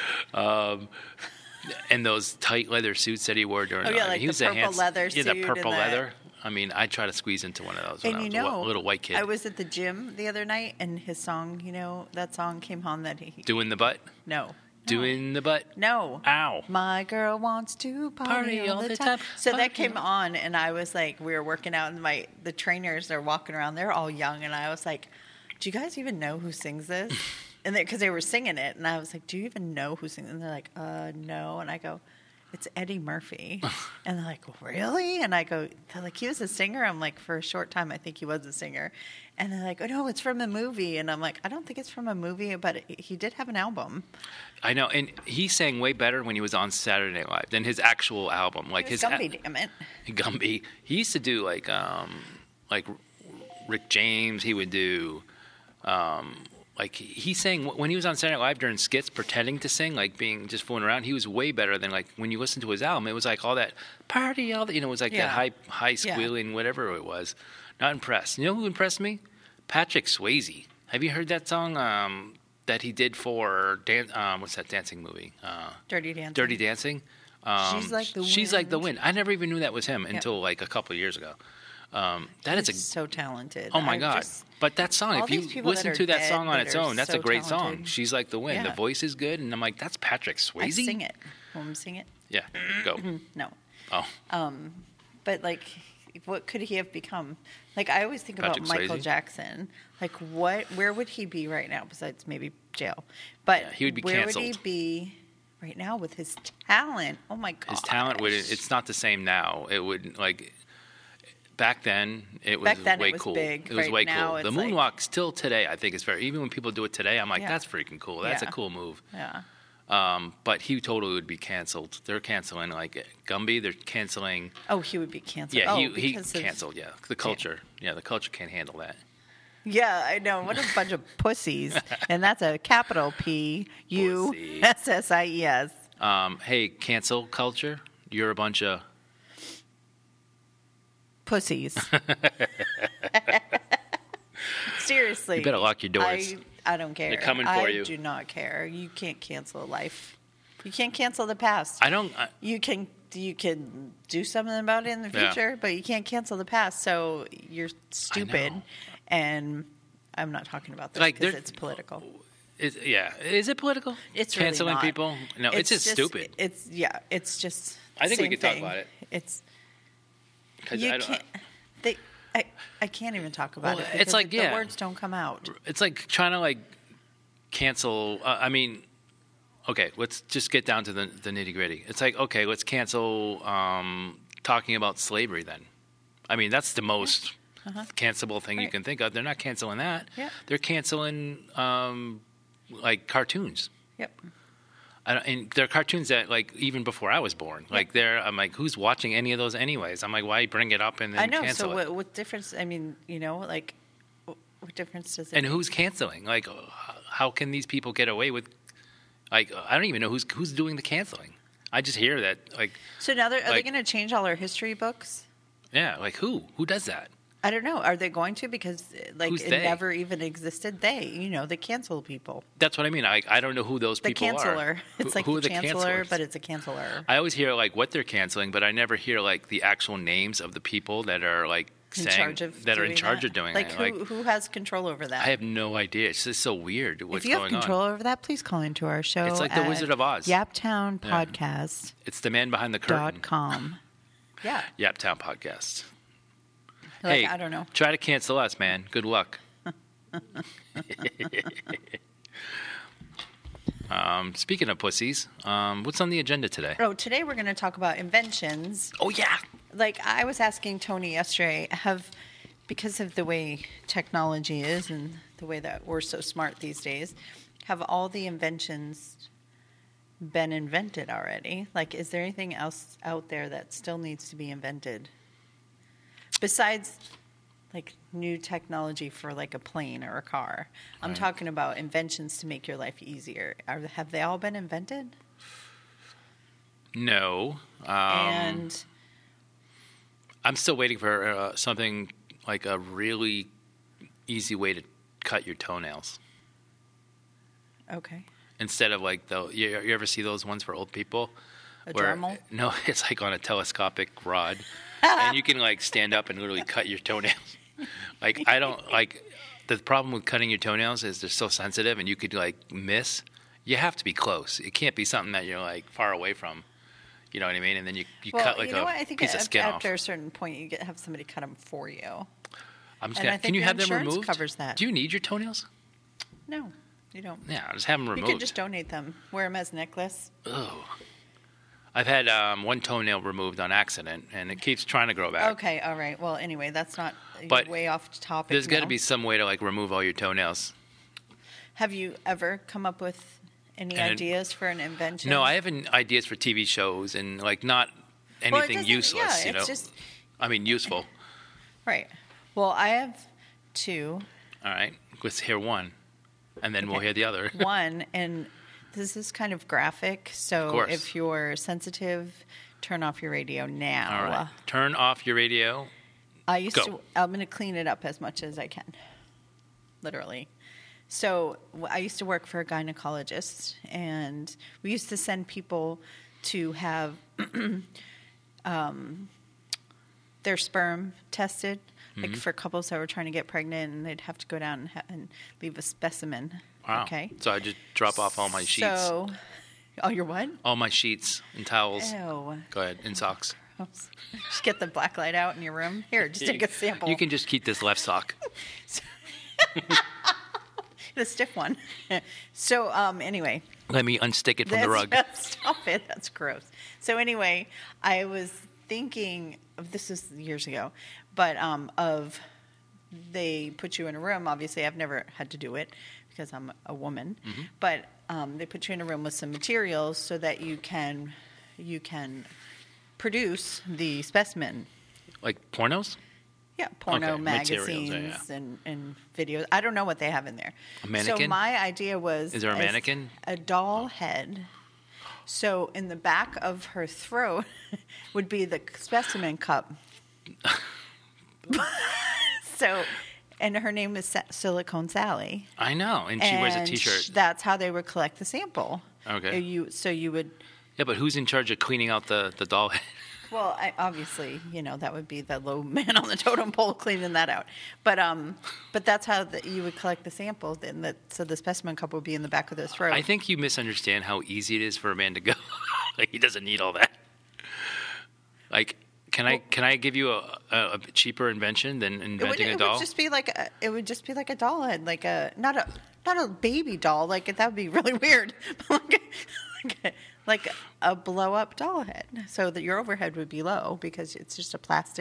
S1: And those tight leather suits that he wore during.
S2: Oh, yeah,
S1: I mean,
S2: like
S1: he
S2: the
S1: was a
S2: purple
S1: hands-
S2: leather
S1: Yeah, the
S2: suit
S1: purple
S2: and the-
S1: leather. I mean, I try to squeeze into one of those when
S2: And
S1: I
S2: you
S1: was a
S2: know,
S1: wa- little white kid.
S2: I was at the gym the other night, and his song, you know, that song came on that he.
S1: Doing the butt.
S2: No. no.
S1: Doing the butt.
S2: No.
S1: Ow.
S2: My girl wants to party, all the time. So
S1: Party
S2: that came
S1: all-
S2: on, and I was like, we were working out, and my the trainers are walking around. They're all young, and I was like, do you guys even know who sings this? And because they, they were singing it, and I was like, do you even know who sings it? And they're like, uh, no. And I go, it's Eddie Murphy. And they're like, really? And I go, they're like, he was a singer. I'm like, for a short time, I think he was a singer. And they're like, oh, no, it's from a movie. And I'm like, I don't think it's from a movie, but he did have an album.
S1: I know, and he sang way better when he was on Saturday Night Live than his actual album. Like
S2: It was
S1: his
S2: Gumby, damn it.
S1: Gumby. He used to do like um like Rick James. He would do um like he sang when he was on Saturday Night Live during skits, pretending to sing, like being just fooling around. He was way better than like when you listen to his album. It was like all that party, all that, you know, it was like
S2: Yeah.
S1: that high high
S2: Yeah.
S1: squealing whatever it was. Not impressed. You know who impressed me? Patrick Swayze. Have you heard that song um that he did for dan- um what's that dancing movie? Uh,
S2: Dirty Dancing.
S1: Dirty Dancing. Um,
S2: She's Like the
S1: She's like the
S2: Wind.
S1: wind. I never even knew that was him until like a couple of years ago. Um, that is
S2: He's
S1: a
S2: so talented.
S1: oh my
S2: I
S1: god!
S2: just-
S1: but that song,
S2: all
S1: if you
S2: these people that
S1: listen
S2: are
S1: to that
S2: dead
S1: song on
S2: that
S1: its
S2: are
S1: own, that's
S2: so
S1: a great song.
S2: talented.
S1: She's like the wind. The
S2: Yeah.
S1: voice is good, and I'm like, that's Patrick Swayze.
S2: I sing it. Want me to sing it?
S1: Yeah, go.
S2: No.
S1: Oh,
S2: Um, but like, what could he have become? Like, I always think about
S1: Patrick
S2: Michael
S1: Swayze?
S2: Jackson. Like, what? Where would he be right now? Besides maybe jail, but
S1: Yeah, he would be
S2: where would
S1: canceled.
S2: he be right now with his talent? Oh my god,
S1: his talent would. It's not the same now. It would like. Back then, it was
S2: Back then it
S1: way
S2: was
S1: cool.
S2: big.
S1: It was
S2: Right
S1: way
S2: now
S1: cool. The
S2: it's like-
S1: moonwalk still today, I think, is very. Even when people do it today, I'm like,
S2: Yeah.
S1: that's freaking cool. That's
S2: Yeah.
S1: a cool move.
S2: Yeah.
S1: Um, but he totally would be canceled. They're canceling like Gumby. They're canceling.
S2: Oh, he would be canceled.
S1: Yeah,
S2: oh,
S1: he he
S2: because of-
S1: canceled. Yeah, the culture. Yeah, the culture can't handle that.
S2: Yeah, I know. What a bunch of pussies. And that's a capital P U
S1: Pussy.
S2: S S I E S.
S1: Um, hey, cancel culture. You're a bunch of.
S2: Pussies. Seriously.
S1: You better lock your doors.
S2: I, I don't care.
S1: They're coming for
S2: I
S1: you.
S2: do not care. You can't cancel a life. You can't cancel the past.
S1: I don't. I,
S2: you can you can do something about it in the
S1: Yeah.
S2: future, but you can't cancel the past. So you're stupid.
S1: know.
S2: And I'm not talking about this
S1: Like,
S2: because
S1: there-
S2: it's political.
S1: is, yeah, is it political?
S2: It's really
S1: canceling
S2: not.
S1: people. No, it's, just, stupid.
S2: It's yeah. It's just.
S1: I think we
S2: same
S1: could talk
S2: thing.
S1: about it.
S2: It's
S1: 'Cause
S2: you
S1: I don't-
S2: can't. They. I. I can't even talk about
S1: Well,
S2: it.
S1: it's
S2: because
S1: like,
S2: the
S1: yeah.
S2: words don't come out.
S1: It's like trying to like cancel. Uh, I mean, okay, let's just get down to the, the nitty gritty. It's like, okay, let's cancel um, talking about slavery then. I mean, that's the most.
S2: Uh-huh.
S1: cancelable thing
S2: Right.
S1: you can think of. They're not canceling that.
S2: Yeah.
S1: They're canceling um, like cartoons.
S2: Yep.
S1: I don't- and they're cartoons that like even before I was born. Like they're, I'm like, who's watching any of those anyways? I'm like, why bring it up and then
S2: I know.
S1: cancel
S2: So
S1: it?
S2: what, what difference? I mean, you know, like what, what difference does it?
S1: And
S2: make?
S1: who's canceling? Like, uh, how can these people get away with? Like, I don't even know who's who's doing the canceling. I just hear that, like,
S2: So now they're, are
S1: like-
S2: they going to change all our history books?
S1: yeah, like who who does that?
S2: I don't know. Are they going to? Because like
S1: Who's
S2: it
S1: they?
S2: never even existed. They, you know, the cancel people.
S1: That's what I mean. I I don't know who those
S2: The
S1: people
S2: canceller.
S1: are.
S2: It's
S1: Who-
S2: like
S1: who
S2: the
S1: are the
S2: chancellor,
S1: cancelers?
S2: but it's a canceller.
S1: I always hear like what they're canceling, but I never hear like the actual names of the people that are like
S2: In
S1: saying
S2: charge of
S1: that are in
S2: doing
S1: charge
S2: that.
S1: of doing
S2: like
S1: it.
S2: who,
S1: Like
S2: who has control over that?
S1: I have no idea. It's just so weird what's
S2: if you have
S1: going
S2: control
S1: on.
S2: over that, please call into our show.
S1: It's like the
S2: at
S1: Wizard of Oz.
S2: Yaptown
S1: Yeah.
S2: Podcast
S1: It's the man behind the curtain.
S2: dot com. Yeah.
S1: Yaptown Podcast.
S2: Like,
S1: hey,
S2: I don't know.
S1: Try to cancel us, man. Good luck. um, speaking of pussies, um, what's on the agenda today?
S2: Oh, today we're going to talk about inventions.
S1: Oh yeah.
S2: Like I was asking Tony yesterday, have because of the way technology is and the way that we're so smart these days, have all the inventions been invented already? Like, is there anything else out there that still needs to be invented besides like new technology for like a plane or a car? I'm
S1: Right.
S2: talking about inventions to make your life easier. Are, have they all been invented?
S1: No. Um,
S2: and
S1: I'm still waiting for uh, something like a really easy way to cut your toenails
S2: okay,
S1: instead of like the you, you ever see those ones for old people?
S2: a
S1: where-
S2: Dremel.
S1: No, it's like on a telescopic rod, and you can like stand up and literally cut your toenails. Like I don't like the problem with cutting your toenails is they're so sensitive, and you could like miss. You have to be close. It can't be something that you're like far away from. You know what I mean? And then you, you
S2: Well,
S1: cut like
S2: you know
S1: a
S2: what? I think
S1: piece of
S2: af-
S1: skin
S2: after
S1: off.
S2: a certain point, you get have somebody cut them for you.
S1: I'm just
S2: and
S1: gonna,
S2: I think
S1: can you
S2: your
S1: have them
S2: insurance
S1: removed?
S2: covers that.
S1: Do you need your toenails?
S2: No, you don't.
S1: Yeah, just have them
S2: You
S1: removed.
S2: can just donate them. Wear them as necklace.
S1: Ugh. I've had um, one toenail removed on accident, and it keeps trying to grow back.
S2: Okay, all right. Well, anyway, that's not you're
S1: But
S2: way off topic.
S1: There's got to
S2: now.
S1: be some way to like remove all your toenails.
S2: Have you ever come up with any
S1: And-
S2: ideas for an invention?
S1: No, I have an ideas for T V shows and like not
S2: Well, it
S1: anything
S2: doesn't-
S1: useless.
S2: Yeah,
S1: you know,
S2: it's just
S1: I mean useful.
S2: right. Well, I have two.
S1: All right, let's hear one, and then we'll
S2: Okay.
S1: hear the other.
S2: One, and this is kind of graphic. So
S1: course.
S2: if you're sensitive, turn off your radio now.
S1: All right, turn off your radio.
S2: I used
S1: Go.
S2: to. I'm going to clean it up as much as I can. Literally. So w- I used to work for a gynecologist, and we used to send people to have um, their sperm tested, like
S1: Mhm.
S2: for couples that were trying to get pregnant, and they'd have to go down and, ha- and leave a specimen.
S1: Wow.
S2: Okay.
S1: So I just drop off all my sheets,
S2: So, oh, your what?
S1: all my sheets and towels.
S2: Ew.
S1: Go ahead, and socks.
S2: Oops. Just get the black light out in your room. Here, just take a sample.
S1: You can just keep this left sock.
S2: the stiff one. So, um, anyway,
S1: Let me unstick it from the rug.
S2: That's, stop it. That's gross. So anyway, I was thinking of this is years ago, but um, of they put you in a room. Obviously, I've never had to do it because I'm a woman,
S1: Mm-hmm.
S2: but um, they put you in a room with some materials so that you can you can produce the specimen.
S1: Like pornos?
S2: Yeah, porno
S1: Okay, materials,
S2: magazines
S1: yeah,
S2: And, and videos. I don't know what they have in there.
S1: A mannequin?
S2: So my idea was
S1: Is there a
S2: as
S1: mannequin?
S2: A doll head. So in the back of her throat would be the specimen cup. So, and her name is Sa- Silicone Sally.
S1: I know, and she wears a
S2: And
S1: T-shirt.
S2: sh- That's how they would collect the sample.
S1: Okay.
S2: Uh, You so you would.
S1: Yeah, but who's in charge of cleaning out the, the doll head?
S2: Well, I, obviously, you know, that would be the low man on the totem pole cleaning that out. But um, but that's how the, you would collect the sample. Then that so the specimen cup would be in the back of their throat.
S1: I think you misunderstand how easy it is for a man to go. Like he doesn't need all that. Like, can I can I give you a, a, a cheaper invention than
S2: it would,
S1: inventing
S2: it
S1: a doll?
S2: would just be like a, it would just be like a doll head, like a not a not a baby doll. Like that would be really weird. like, a, like, a, like a blow up doll head, so that your overhead would be low because it's just a plastic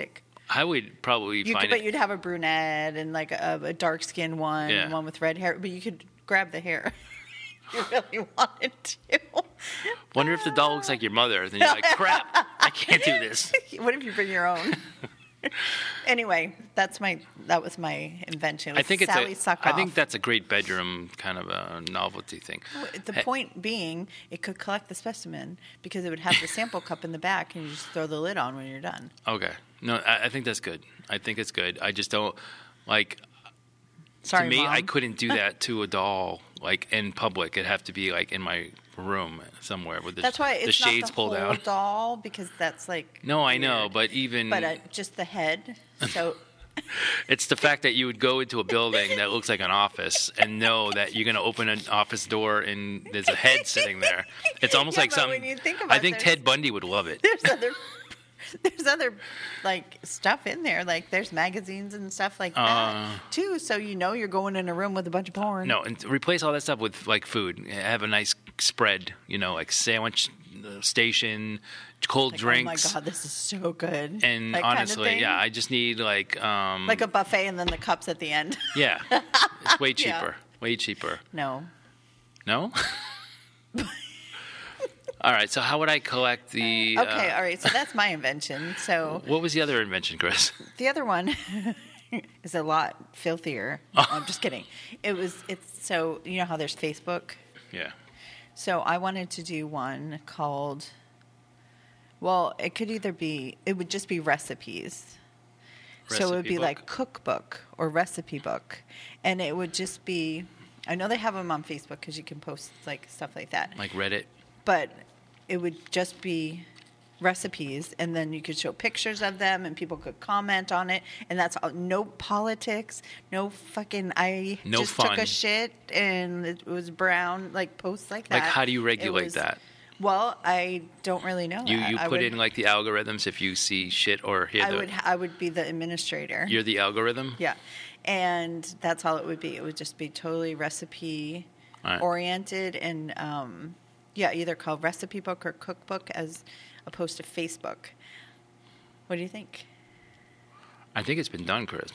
S1: I would probably
S2: You
S1: find
S2: could, but
S1: it.
S2: you'd have a brunette and like a, a dark skinned one,
S1: Yeah.
S2: and one with red hair. But you could grab the hair. You really wanted to.
S1: Wonder if the doll looks like your mother. Then you're like, crap, I can't do this.
S2: What if you bring your own? Anyway, that's my that was my invention. It
S1: I
S2: was
S1: think it's
S2: Sally
S1: a.
S2: Suck
S1: I
S2: Off.
S1: think that's a great bedroom kind of a novelty thing.
S2: The
S1: Hey,
S2: point being, it could collect the specimen because it would have the sample cup in the back, and you just throw the lid on when you're done.
S1: Okay, no, I, I think that's good. I think it's good. I just don't like.
S2: Sorry,
S1: to me,
S2: Mom.
S1: I couldn't do that to a doll like in public. It'd have to be like in my room somewhere with the,
S2: That's why
S1: the
S2: it's
S1: shades
S2: not the
S1: pulled
S2: whole
S1: out.
S2: doll because that's like
S1: No, I know,
S2: weird.
S1: but even
S2: but uh, just the head. So
S1: it's the fact that you would go into a building that looks like an office and know that you're going to open an office door and there's a head sitting there. It's almost
S2: Yeah,
S1: like
S2: but
S1: something.
S2: when you think
S1: I
S2: about
S1: think
S2: it,
S1: Ted Bundy would love it.
S2: there's other there's other like stuff in there, like there's magazines and stuff like that
S1: Uh,
S2: too. So you know you're going in a room with a bunch of porn.
S1: No, and replace all that stuff with like food. Have a nice spread, you know, like sandwich uh, station, cold
S2: Like,
S1: drinks.
S2: oh my god, this is so good.
S1: And
S2: That kind of
S1: honestly,
S2: thing.
S1: yeah, I just need like um
S2: like a buffet and then the cups at the end.
S1: yeah. It's way
S2: Yeah.
S1: cheaper. Way cheaper.
S2: No.
S1: No? All right, so how would I collect the
S2: Okay,
S1: uh,
S2: all right. So that's my invention. So
S1: what was the other invention, Chris?
S2: the other one is a lot filthier. No, I'm just kidding. It was it's so you know how there's Facebook?
S1: Yeah.
S2: So I wanted to do one called well, it could either be it would just be recipes. so it would
S1: Recipe
S2: be
S1: book?
S2: like cookbook or recipe book. And it would just be I know they have them on Facebook cuz you can post like stuff like that.
S1: Like Reddit?
S2: But it would just be recipes and then you could show pictures of them and people could comment on it and that's all, no politics, no fucking I
S1: No
S2: just
S1: fun.
S2: took a shit and it was brown like posts like that.
S1: Like, how do you
S2: It
S1: regulate
S2: was-
S1: that?
S2: Well, I don't really know.
S1: You
S2: that.
S1: you
S2: I
S1: put
S2: would,
S1: in like the algorithms if you see shit or hear
S2: I
S1: the
S2: would I would be the administrator.
S1: you're the algorithm?
S2: Yeah. And that's all it would be. It would just be totally recipe
S1: All right.
S2: oriented and um, yeah, either called recipe book or cookbook as opposed to Facebook. What do you think?
S1: I think it's been done, Chris.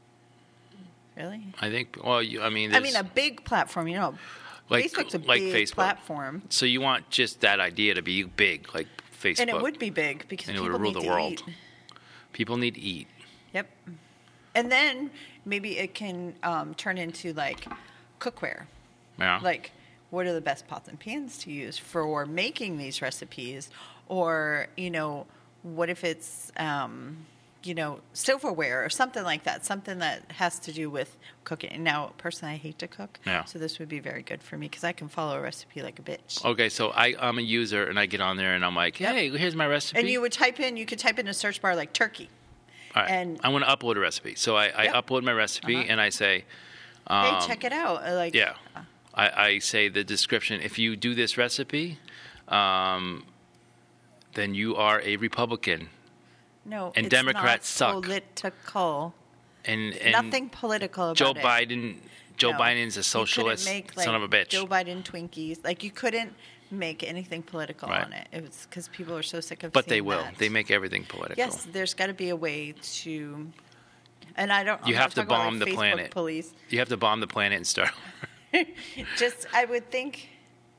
S2: Really?
S1: I think well, you, I mean
S2: I mean,
S1: there's-
S2: a big platform, you know.
S1: Like-
S2: Facebook's a
S1: like
S2: big
S1: Facebook.
S2: platform.
S1: so you want just that idea to be big like Facebook.
S2: And it would be big because
S1: And it would
S2: people
S1: rule
S2: need
S1: the
S2: to
S1: world.
S2: eat.
S1: People need to eat.
S2: Yep. And then maybe it can um, turn into like cookware.
S1: Yeah.
S2: Like, what are the best pots and pans to use for making these recipes? Or, you know, what if it's, um, you know, silverware or something like that, something that has to do with cooking. Now, personally, I hate to cook,
S1: Yeah.
S2: so this would be very good for me because I can follow a recipe like a bitch.
S1: Okay, so I, I'm a user and I get on there and I'm like,
S2: Yep.
S1: hey, here's my recipe.
S2: And you would type in, you could type in a search bar like turkey.
S1: All right.
S2: and-
S1: I want to upload a recipe. So I, I
S2: Yep.
S1: upload my recipe
S2: Uh-huh.
S1: and I say,
S2: Hey,
S1: um,
S2: check it out. Uh, Like,
S1: yeah. I, I say the description. If you do this recipe, um, then you are a Republican.
S2: No,
S1: And
S2: it's
S1: Democrats
S2: not
S1: suck.
S2: Political.
S1: And, and
S2: Nothing political about
S1: Joe
S2: it.
S1: Biden, Joe
S2: No.
S1: Biden's a
S2: You couldn't
S1: socialist
S2: make,
S1: son
S2: like,
S1: of a bitch.
S2: Joe Biden Twinkies. Like, you couldn't make anything political
S1: Right.
S2: on it. It was because people are so sick of
S1: but they
S2: seeing
S1: will.
S2: that.
S1: They make everything political.
S2: Yes, there's got to be a way to. And I don't.
S1: You
S2: I'm
S1: have
S2: not
S1: to
S2: talking about,
S1: bomb
S2: like,
S1: the
S2: Facebook
S1: planet.
S2: Police.
S1: You have to bomb the planet and start.
S2: Just, I would think.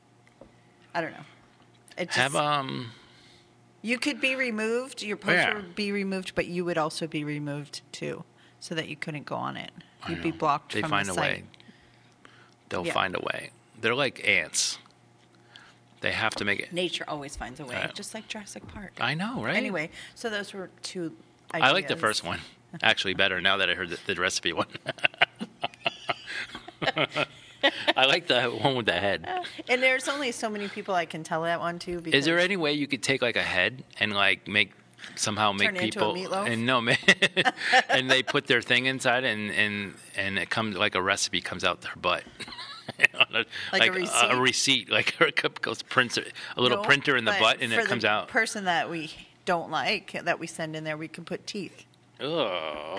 S2: I don't know. It just,
S1: Have um.
S2: you could be removed. Your poster
S1: Yeah.
S2: would be removed, but you would also be removed too, so that you couldn't go on it.
S1: I
S2: You'd be
S1: know.
S2: blocked
S1: They
S2: from
S1: find
S2: the
S1: a
S2: site.
S1: way. They'll
S2: Yeah.
S1: find a way. They're like ants. They have to make it.
S2: Nature always finds a way,
S1: Yeah.
S2: just like Jurassic Park.
S1: I know, right?
S2: Anyway, so those were two ideas.
S1: I like the first one actually better now that I heard the, the recipe one. I like the one with the head.
S2: And there's only so many people I can tell that one to. Because
S1: Is there any way you could take like a head and like make somehow make
S2: Turn it into a
S1: people
S2: meatloaf?
S1: and no man, and they put their thing inside and and and it comes like a recipe comes out their butt. On a,
S2: Like a
S1: a,
S2: receipt?
S1: receipt, like a goes printer, a little
S2: No,
S1: printer in the
S2: but
S1: butt, and
S2: for
S1: it comes
S2: the
S1: out.
S2: person that we don't like, that we send in there, we can put teeth.
S1: Ugh.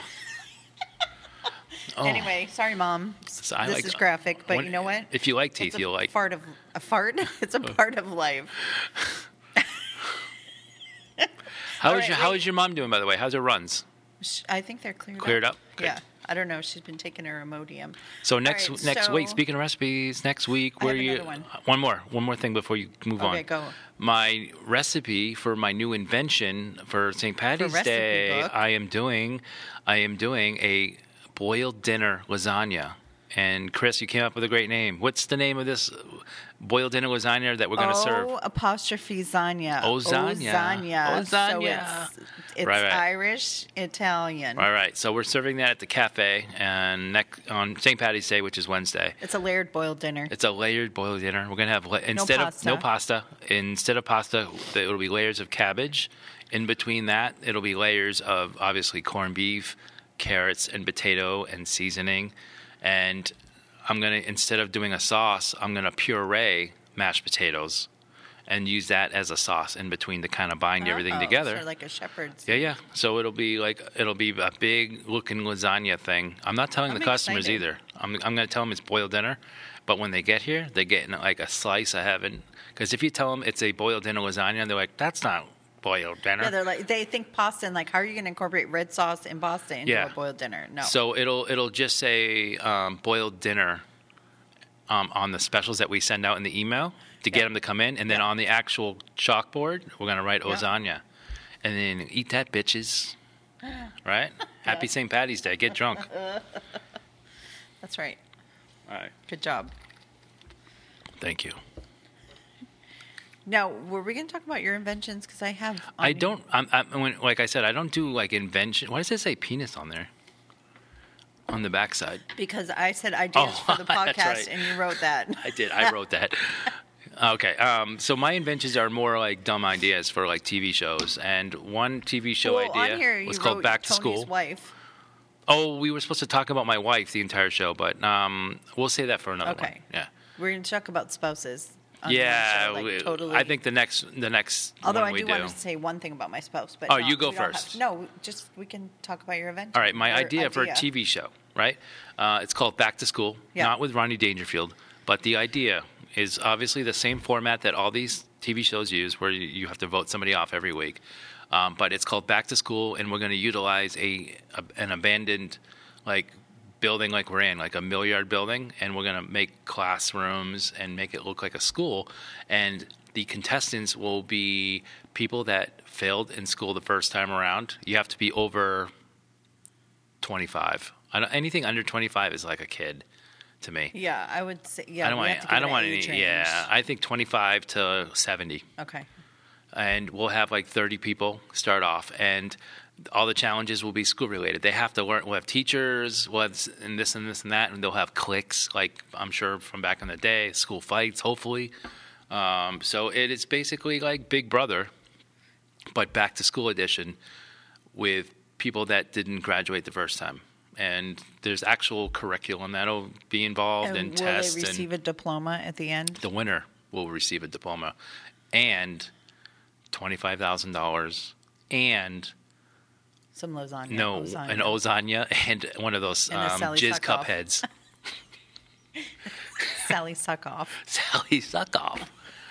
S1: Oh.
S2: Anyway, sorry, Mom.
S1: So I
S2: this
S1: like-
S2: is graphic, but
S1: when-
S2: you know what?
S1: If you like
S2: It's
S1: teeth,
S2: a
S1: you'll like.
S2: fart of a fart. It's a part of life.
S1: How
S2: All
S1: is
S2: right,
S1: your How
S2: wait.
S1: is your mom doing, by the way? How's her runs?
S2: Sh- I think they're cleared,
S1: Cleared
S2: up.
S1: up? Good.
S2: Yeah. I don't know. She's been taking her Imodium.
S1: So next
S2: All right,
S1: next
S2: so-
S1: week, speaking of recipes, next week
S2: I
S1: where
S2: have
S1: you
S2: another one.
S1: one more one more thing before you move on.
S2: Okay, go.
S1: My recipe for my new invention for Saint Patty's
S2: recipe
S1: Day,
S2: book.
S1: I am doing I am doing a boiled dinner lasagna. And Chris, you came up with a great name. What's the name of this boiled dinner lasagna that we're going to serve?
S2: Oh, apostrophe Zanya.
S1: Lasagna.
S2: Lasagna. So
S1: Lasagna.
S2: it's, it's
S1: Right, right.
S2: Irish, Italian.
S1: All right, so we're serving that at the cafe and next on Saint Patty's Day, which is Wednesday.
S2: It's a layered boiled dinner.
S1: It's a layered boiled dinner. We're gonna have la- instead of
S2: pasta.
S1: no pasta. Instead of pasta, it'll be layers of cabbage. In between that, it'll be layers of obviously corned beef, carrots, and potato and seasoning. And I'm gonna instead of doing a sauce, I'm gonna puree mashed potatoes and use that as a sauce in between to kind of bind everything
S2: Oh,
S1: together.
S2: So like a shepherd's.
S1: Yeah, yeah. So it'll be like it'll be a big looking lasagna thing. I'm not telling
S2: I'm
S1: the customers
S2: excited.
S1: either. I'm I'm going to tell them it's boiled dinner, but when they get here, they get like a slice. I haven't because if you tell them it's a boiled dinner lasagna, they're like, that's not boiled dinner.
S2: Yeah, they're like they think pasta and like how are you going to incorporate red sauce and pasta into
S1: Yeah.
S2: a boiled dinner? No.
S1: So it'll it'll just say um, boiled dinner um, on the specials that we send out in the email to get
S2: Yeah.
S1: them to come in, and then
S2: Yeah.
S1: on the actual chalkboard, we're going to write
S2: Yeah.
S1: lasagna, and then eat that, bitches. Right? Happy Saint Patty's Day. Get drunk.
S2: That's right.
S1: All right.
S2: Good job.
S1: Thank you.
S2: Now, were we going to talk about your inventions? Because I have. on
S1: I
S2: here-
S1: don't. I'm, I'm, when, like I said, I don't do like invention. Why does it say penis on there? On the backside.
S2: Because I said ideas
S1: Oh,
S2: for the
S1: that's
S2: podcast,
S1: right.
S2: and you wrote that.
S1: I did. I wrote that. Okay. Um, so my inventions are more like dumb ideas for like T V shows. And one T V show
S2: well,
S1: idea
S2: on here you
S1: was called
S2: wrote
S1: Back to
S2: Tony's
S1: School.
S2: wife.
S1: Oh, we were supposed to talk about my wife the entire show, but um, we'll say that for another
S2: Okay.
S1: one. Yeah.
S2: We're going to talk about spouses. on one
S1: Yeah.
S2: show, like,
S1: we-
S2: totally.
S1: I think the next the next
S2: Although
S1: one
S2: I
S1: we
S2: do
S1: do.
S2: want to say one thing about my spouse, but
S1: Oh,
S2: no,
S1: you go
S2: we don't have-
S1: first.
S2: no, just we can talk about your invention.
S1: All right, my
S2: or
S1: idea, for a T V show, right? Uh, it's called Back to School,
S2: Yeah.
S1: not with Ronnie Dangerfield, but the idea is obviously the same format that all these T V shows use, where you you have to vote somebody off every week. Um, but it's called Back to School, and we're going to utilize a, a an abandoned like building like we're in, like a mill yard building, and we're going to make classrooms and make it look like a school. And the contestants will be people that failed in school the first time around. You have to be over twenty-five. I don't, anything under twenty-five is like a kid to me.
S2: Yeah, I would say. Yeah,
S1: I don't
S2: we
S1: want.
S2: have to give
S1: I
S2: it
S1: don't
S2: an
S1: want
S2: age
S1: any.
S2: range.
S1: Yeah, I think twenty-five to seventy,
S2: Okay.
S1: and we'll have like thirty people start off, and all the challenges will be school related. They have to learn. We'll have teachers. We'll have s- and this and this and that, and they'll have cliques, like I'm sure from back in the day, school fights, hopefully. Um, so it is basically like Big Brother, but back to school edition with people that didn't graduate the first time. And there's actual curriculum that'll be involved
S2: And
S1: and
S2: will
S1: tests.
S2: they
S1: and
S2: receive a diploma at the end?
S1: the winner will receive a diploma and twenty-five thousand dollars and
S2: Some lasagna.
S1: no,
S2: lasagna.
S1: an lasagna and one of those
S2: And a
S1: um,
S2: Sally
S1: jizz
S2: Suck
S1: cup
S2: Off.
S1: heads.
S2: Sally suck off.
S1: Sally suck off.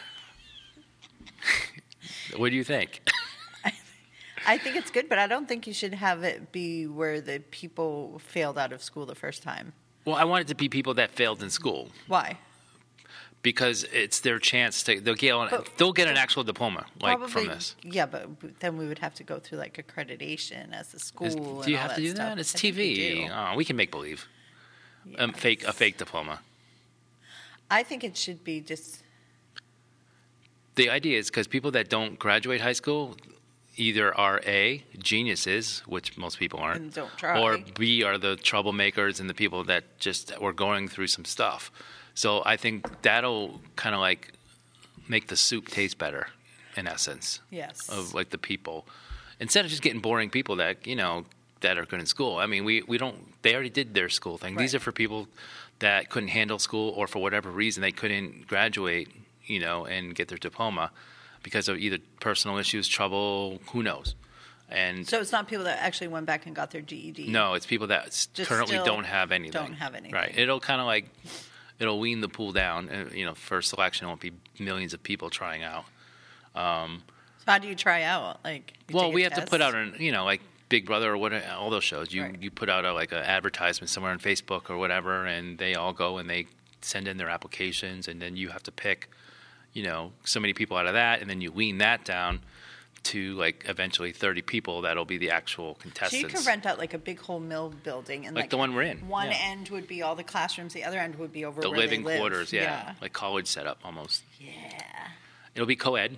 S1: What do you think?
S2: I think it's good, but I don't think you should have it be where the people failed out of school the first time.
S1: Well, I want it to be people that failed in school
S2: Why?
S1: because it's their chance to they'll get
S2: But-
S1: they'll get an actual diploma like
S2: Probably,
S1: from this.
S2: Yeah, but then we would have to go through like accreditation as a school.
S1: Is-
S2: and
S1: do you
S2: all
S1: have to do
S2: stuff.
S1: that? It's
S2: I
S1: T
S2: think we
S1: V.
S2: do.
S1: Oh, we can make believe. Um, fake a
S2: Yes.
S1: fake diploma.
S2: I think it should be just.
S1: The idea is because people that don't graduate high school either are A, geniuses, which most people aren't,
S2: And don't try.
S1: or B, are the troublemakers and the people that just were going through some stuff. So I think that'll kind of like make the soup taste better, in essence,
S2: Yes.
S1: of like the people. Instead of just getting boring people that, you know, that are good in school. I mean, we, we don't, they already did their school thing. These
S2: Right.
S1: are for people that couldn't handle school or for whatever reason they couldn't graduate, you know, and get their diploma because of either personal issues, trouble, who knows. And
S2: So it's not people that actually went back and got their G E D.
S1: no, it's people that s-
S2: Just
S1: currently
S2: still
S1: don't have anything.
S2: don't have anything.
S1: Right. It'll kind of like, it'll wean the pool down. And, you know, for selection, it won't be millions of people trying out.
S2: So how do you try out? Like, you
S1: Well,
S2: take a
S1: we have to put
S2: test?
S1: out an, you know, like Big Brother or what, all those shows. You
S2: Right.
S1: you put out a, like an advertisement somewhere on Facebook or whatever, and they all go and they send in their applications, and then you have to pick, you know, so many people out of that, and then you wean that down to like eventually thirty people that'll be the actual
S2: So
S1: contestants.
S2: you could rent out like a big whole mill building, and
S1: Like
S2: like,
S1: the one we're in,
S2: One
S1: yeah.
S2: end would be all the classrooms, the other end would be over
S1: the
S2: where
S1: living
S2: they live.
S1: quarters, yeah,
S2: yeah.
S1: like college setup almost.
S2: Yeah.
S1: It'll be co-ed,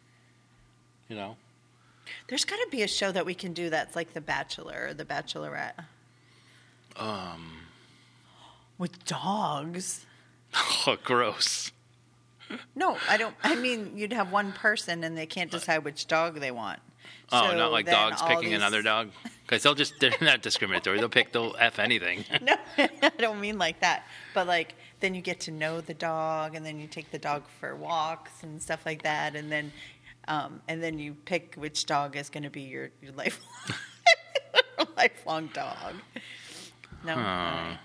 S1: you know.
S2: There's got to be a show that we can do that's like The Bachelor or The Bachelorette
S1: Um,
S2: with dogs.
S1: oh, gross.
S2: No, I don't. I mean, you'd have one person and they can't decide which dog they want.
S1: Oh,
S2: So
S1: not like
S2: then
S1: dogs
S2: all
S1: picking
S2: these-
S1: another dog? Because they'll just, they're not discriminatory. They'll pick, they'll F anything.
S2: No, I don't mean like that. But like, then you get to know the dog, and then you take the dog for walks and stuff like that, and then, um, and then you pick which dog is going to be your your lifelong lifelong dog. No, all
S1: Huh.
S2: right.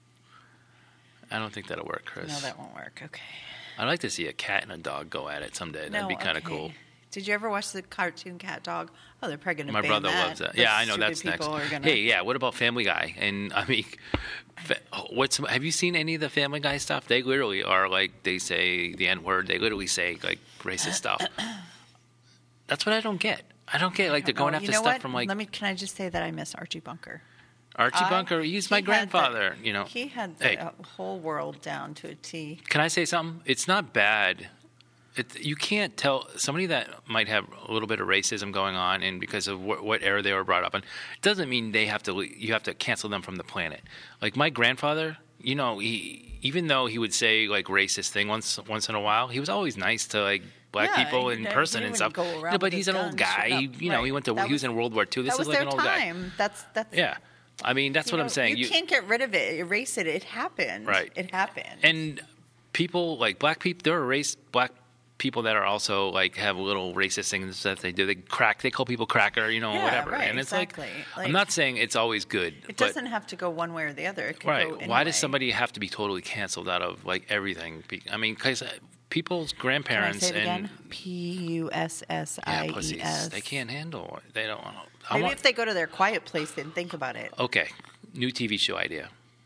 S1: I don't think that'll work, Chris.
S2: No, that won't work. Okay.
S1: I'd like to see a cat and a dog go at it someday. That'd
S2: no,
S1: be kind of
S2: okay.
S1: cool.
S2: Did you ever watch the cartoon Cat Dog? Oh, they're probably going to
S1: My
S2: ban
S1: brother
S2: that.
S1: loves that.
S2: Those
S1: Yeah, I know
S2: stupid
S1: that's next.
S2: people are gonna-
S1: Hey, yeah. What about Family Guy? And I mean, fa- what's have you seen any of the Family Guy stuff? They literally are like they say the N word. They literally say like racist stuff. That's what I don't get. I don't get like they're going
S2: Oh,
S1: after
S2: you know
S1: stuff
S2: what?
S1: from like
S2: Let me. Can I just say that I miss Archie Bunker?
S1: Archie
S2: I-
S1: Bunker. He's
S2: he
S1: my
S2: had
S1: grandfather.
S2: the-
S1: you know.
S2: He had the
S1: Hey.
S2: uh, whole world down to a T.
S1: Can I say something? It's not bad. It, you can't tell somebody that might have a little bit of racism going on, and because of what, what era they were brought up in, it doesn't mean they have to. You have to cancel them from the planet. Like my grandfather, you know, he even though he would say like racist thing once once in a while, he was always nice to like black
S2: Yeah,
S1: people
S2: he
S1: in
S2: never-
S1: person
S2: he
S1: and
S2: wouldn't
S1: stuff.
S2: go around
S1: Yeah, but
S2: with
S1: he's
S2: his
S1: an old
S2: gun
S1: guy.
S2: shooting
S1: He,
S2: up.
S1: you know,
S2: Right.
S1: he went to
S2: That
S1: he was
S2: was-
S1: in World War Two. This
S2: That
S1: is
S2: was
S1: like
S2: their
S1: an old guy.
S2: time. That's that's.
S1: Yeah, I mean that's
S2: you
S1: what
S2: know,
S1: I'm saying.
S2: You, can't get rid of it, erase it. It happened.
S1: Right.
S2: It happened.
S1: And people like black people, there are race black people that are also like have little racist things that they do. They crack. They call people cracker, you know,
S2: Yeah,
S1: whatever.
S2: right,
S1: and it's
S2: exactly.
S1: like,
S2: Like-
S1: I'm not saying it's always good.
S2: it
S1: but,
S2: doesn't have to go one way or the other. It could
S1: right.
S2: go
S1: Why
S2: anyway.
S1: does somebody have to be totally canceled out of like everything? Be- I mean, because people's
S2: Can I
S1: grandparents
S2: say it
S1: and
S2: again? P U S S I
S1: yeah,
S2: E
S1: pussies,
S2: S.
S1: they can't handle it. They don't. I
S2: Maybe
S1: want,
S2: if they go to their quiet place and think about it.
S1: okay, new T V show idea.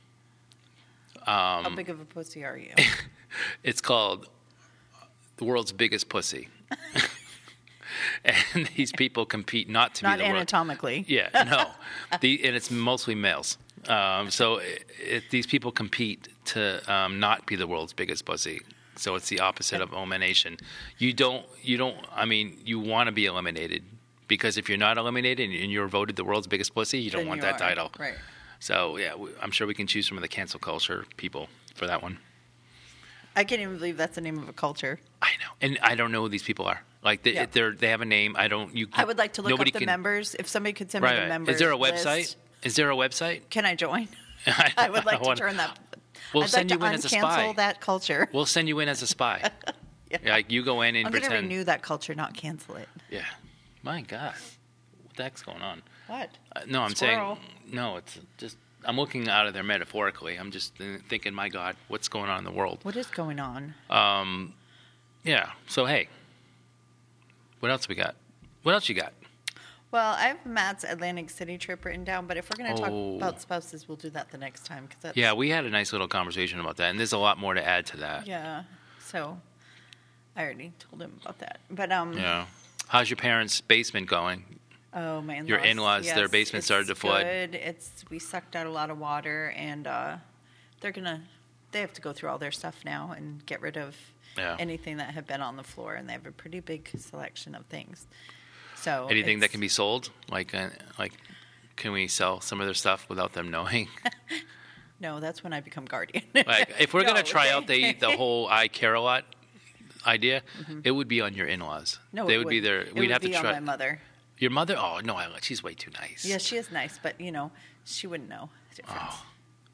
S2: How big of a pussy are you?
S1: It's called The World's Biggest Pussy. And these people compete not to
S2: Not
S1: be the world.
S2: anatomically.
S1: Yeah, no. the, and it's mostly males. Um, so it, it, these people compete to um, not be the world's biggest pussy. So it's the opposite of elimination. You don't, you don't, I mean, you want to be eliminated because if you're not eliminated and you're voted the world's biggest pussy, you don't
S2: Then
S1: want
S2: you
S1: that
S2: are.
S1: title.
S2: Right.
S1: So, yeah, we, I'm sure we can choose from the cancel culture people for that one.
S2: I can't even believe that's the name of a culture.
S1: I know. And I don't know who these people are. Like, they,
S2: Yeah.
S1: they're, they have a name. I don't, you
S2: I would like to look
S1: nobody
S2: up the
S1: can,
S2: members. If somebody could send
S1: Right,
S2: me the
S1: right.
S2: members
S1: Is there a
S2: list,
S1: website? Is there a website?
S2: Can I join? I would like to
S1: want-
S2: turn that.
S1: We'll
S2: I'd
S1: send
S2: like
S1: you
S2: to
S1: in as a
S2: uncancel
S1: spy.
S2: that culture.
S1: We'll send you in as a spy.
S2: Yeah.
S1: Like, you go in and
S2: I'm going to
S1: pretend.
S2: renew that culture, not cancel it.
S1: Yeah. My God. What the heck's going on?
S2: What?
S1: Uh, no, I'm
S2: Squirrel.
S1: saying, no, it's just, I'm looking out of there metaphorically. I'm just uh, thinking, my God, what's going on in the world?
S2: What is going on?
S1: Um, yeah. So, hey, what else we got? What else you got?
S2: Well, I have Matt's Atlantic City trip written down, but if we're going to
S1: Oh.
S2: talk about spouses, we'll do that the next time. Cause that's,
S1: Yeah, we had a nice little conversation about that, and there's a lot more to add to that.
S2: Yeah. So I already told him about that. But, um,
S1: Yeah. How's your parents' basement going?
S2: oh, my in-laws.
S1: Your in-laws, their
S2: yes,
S1: basement
S2: it's
S1: started to flood.
S2: Good. It's, we sucked out a lot of water, and uh, they're going to, they have to go through all their stuff now and get rid of
S1: Yeah.
S2: anything that had been on the floor, and they have a pretty big selection of things. So
S1: Anything that
S2: it's-
S1: can be sold? Like, uh, like, can we sell some of their stuff without them knowing?
S2: No, that's when I become guardian.
S1: Like, if we're
S2: No,
S1: gonna try out
S2: okay.
S1: the the whole I care a lot idea, it would be on your in-laws.
S2: Mm-hmm. No,
S1: they
S2: it
S1: would be there.
S2: It
S1: We'd
S2: would
S1: have
S2: be
S1: to try.
S2: on my mother.
S1: Your mother? Oh no, I, she's way too nice.
S2: Yeah, she is nice, but you know, she wouldn't know the difference.
S1: Oh.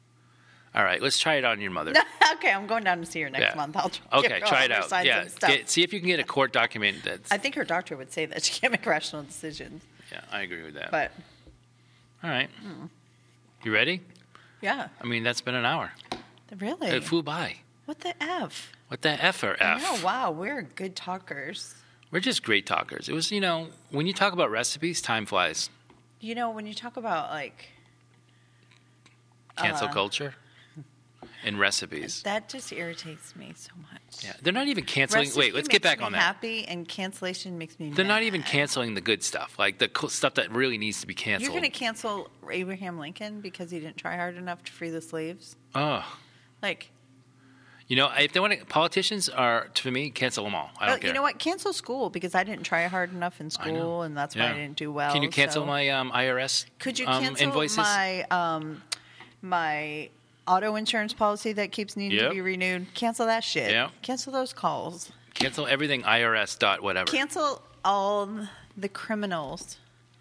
S1: All right, let's try it on your mother.
S2: Okay, I'm going down to see her next
S1: Yeah.
S2: month. I'll try
S1: Okay,
S2: give her
S1: try
S2: all
S1: it
S2: her
S1: out.
S2: signs
S1: Yeah,
S2: and stuff.
S1: get, see if you can get a court document that's.
S2: I think her doctor would say that she can't make rational decisions.
S1: Yeah, I agree with that.
S2: But
S1: All right,
S2: Hmm.
S1: you ready?
S2: yeah,
S1: I mean, that's been an hour.
S2: really.
S1: It flew by.
S2: What the f?
S1: What the F or F?
S2: Oh wow, we're good talkers.
S1: We're just great talkers. It was, you know, when you talk about recipes, time flies.
S2: You know, when you talk about like
S1: Cancel
S2: uh,
S1: culture and recipes.
S2: that just irritates me so much.
S1: Yeah, they're not even canceling.
S2: Recipe
S1: Wait, let's get
S2: makes
S1: back
S2: me
S1: on that.
S2: Happy and cancellation makes me.
S1: They're not
S2: mad.
S1: even canceling the good stuff, like the co- stuff that really needs to be canceled.
S2: You're going to cancel Abraham Lincoln because he didn't try hard enough to free the slaves?
S1: Oh,
S2: Like,
S1: you know, if they want to, politicians are to me cancel them all. I don't
S2: oh,
S1: care.
S2: you know what? Cancel school because I didn't try hard enough in
S1: I know.
S2: school, and that's why
S1: Yeah.
S2: I didn't do well.
S1: Can you cancel
S2: so-
S1: my um, I R S?
S2: Could you
S1: um,
S2: cancel
S1: invoices?
S2: my um, my auto insurance policy that keeps needing
S1: Yep.
S2: to be renewed? Cancel that shit.
S1: Yeah.
S2: Cancel those calls.
S1: Cancel everything I R S dot whatever.
S2: Cancel all the criminals.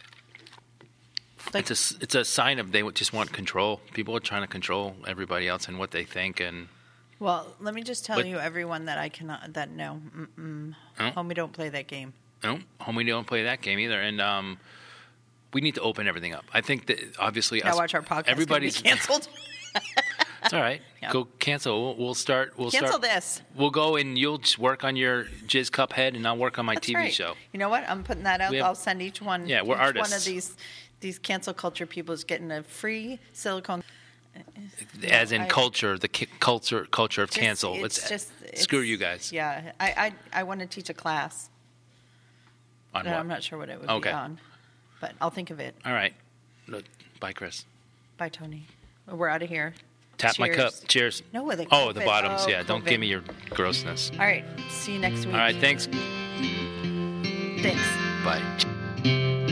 S2: Like,
S1: It's a s- it's a sign of they just want control. People are trying to control everybody else and what they think, and
S2: well, let me just tell
S1: But-
S2: you, everyone that I cannot, that no, mm-mm,
S1: Oh.
S2: homie, don't play that game.
S1: no, homie, don't play that game either. And um, we need to open everything up. I think that obviously
S2: Now
S1: us,
S2: watch our podcast.
S1: everybody's
S2: Everybody's canceled.
S1: It's all right.
S2: Yeah.
S1: Go cancel. We'll, we'll start. We'll
S2: Cancel
S1: start.
S2: this.
S1: We'll go and you'll just work on your Jizz Cuphead, and I'll work on my
S2: That's
S1: T V
S2: right.
S1: show.
S2: You know what? I'm putting that out.
S1: We have-
S2: I'll send each one.
S1: Yeah, we're
S2: each One of
S1: artists.
S2: these these cancel culture people is getting a free silicone.
S1: As in
S2: I-
S1: culture, the ki- culture culture of
S2: Just-
S1: cancel.
S2: It's
S1: Let's
S2: just
S1: screw
S2: it's-
S1: you guys.
S2: Yeah, I I, I want to teach a class.
S1: On
S2: but
S1: what?
S2: I'm not sure what it would
S1: Okay.
S2: be on, but I'll think of it.
S1: All right. Look, bye, Chris.
S2: Bye, Tony. We're out of here.
S1: Tap my cup.
S2: Cheers.
S1: Cheers.
S2: No, with the
S1: Oh, the
S2: COVID.
S1: bottoms.
S2: Oh,
S1: yeah. Don't
S2: COVID.
S1: give me your grossness.
S2: All right. See you next week.
S1: All right. Thanks.
S2: Thanks.
S1: Bye.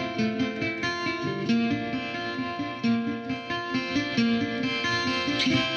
S3: Thank you.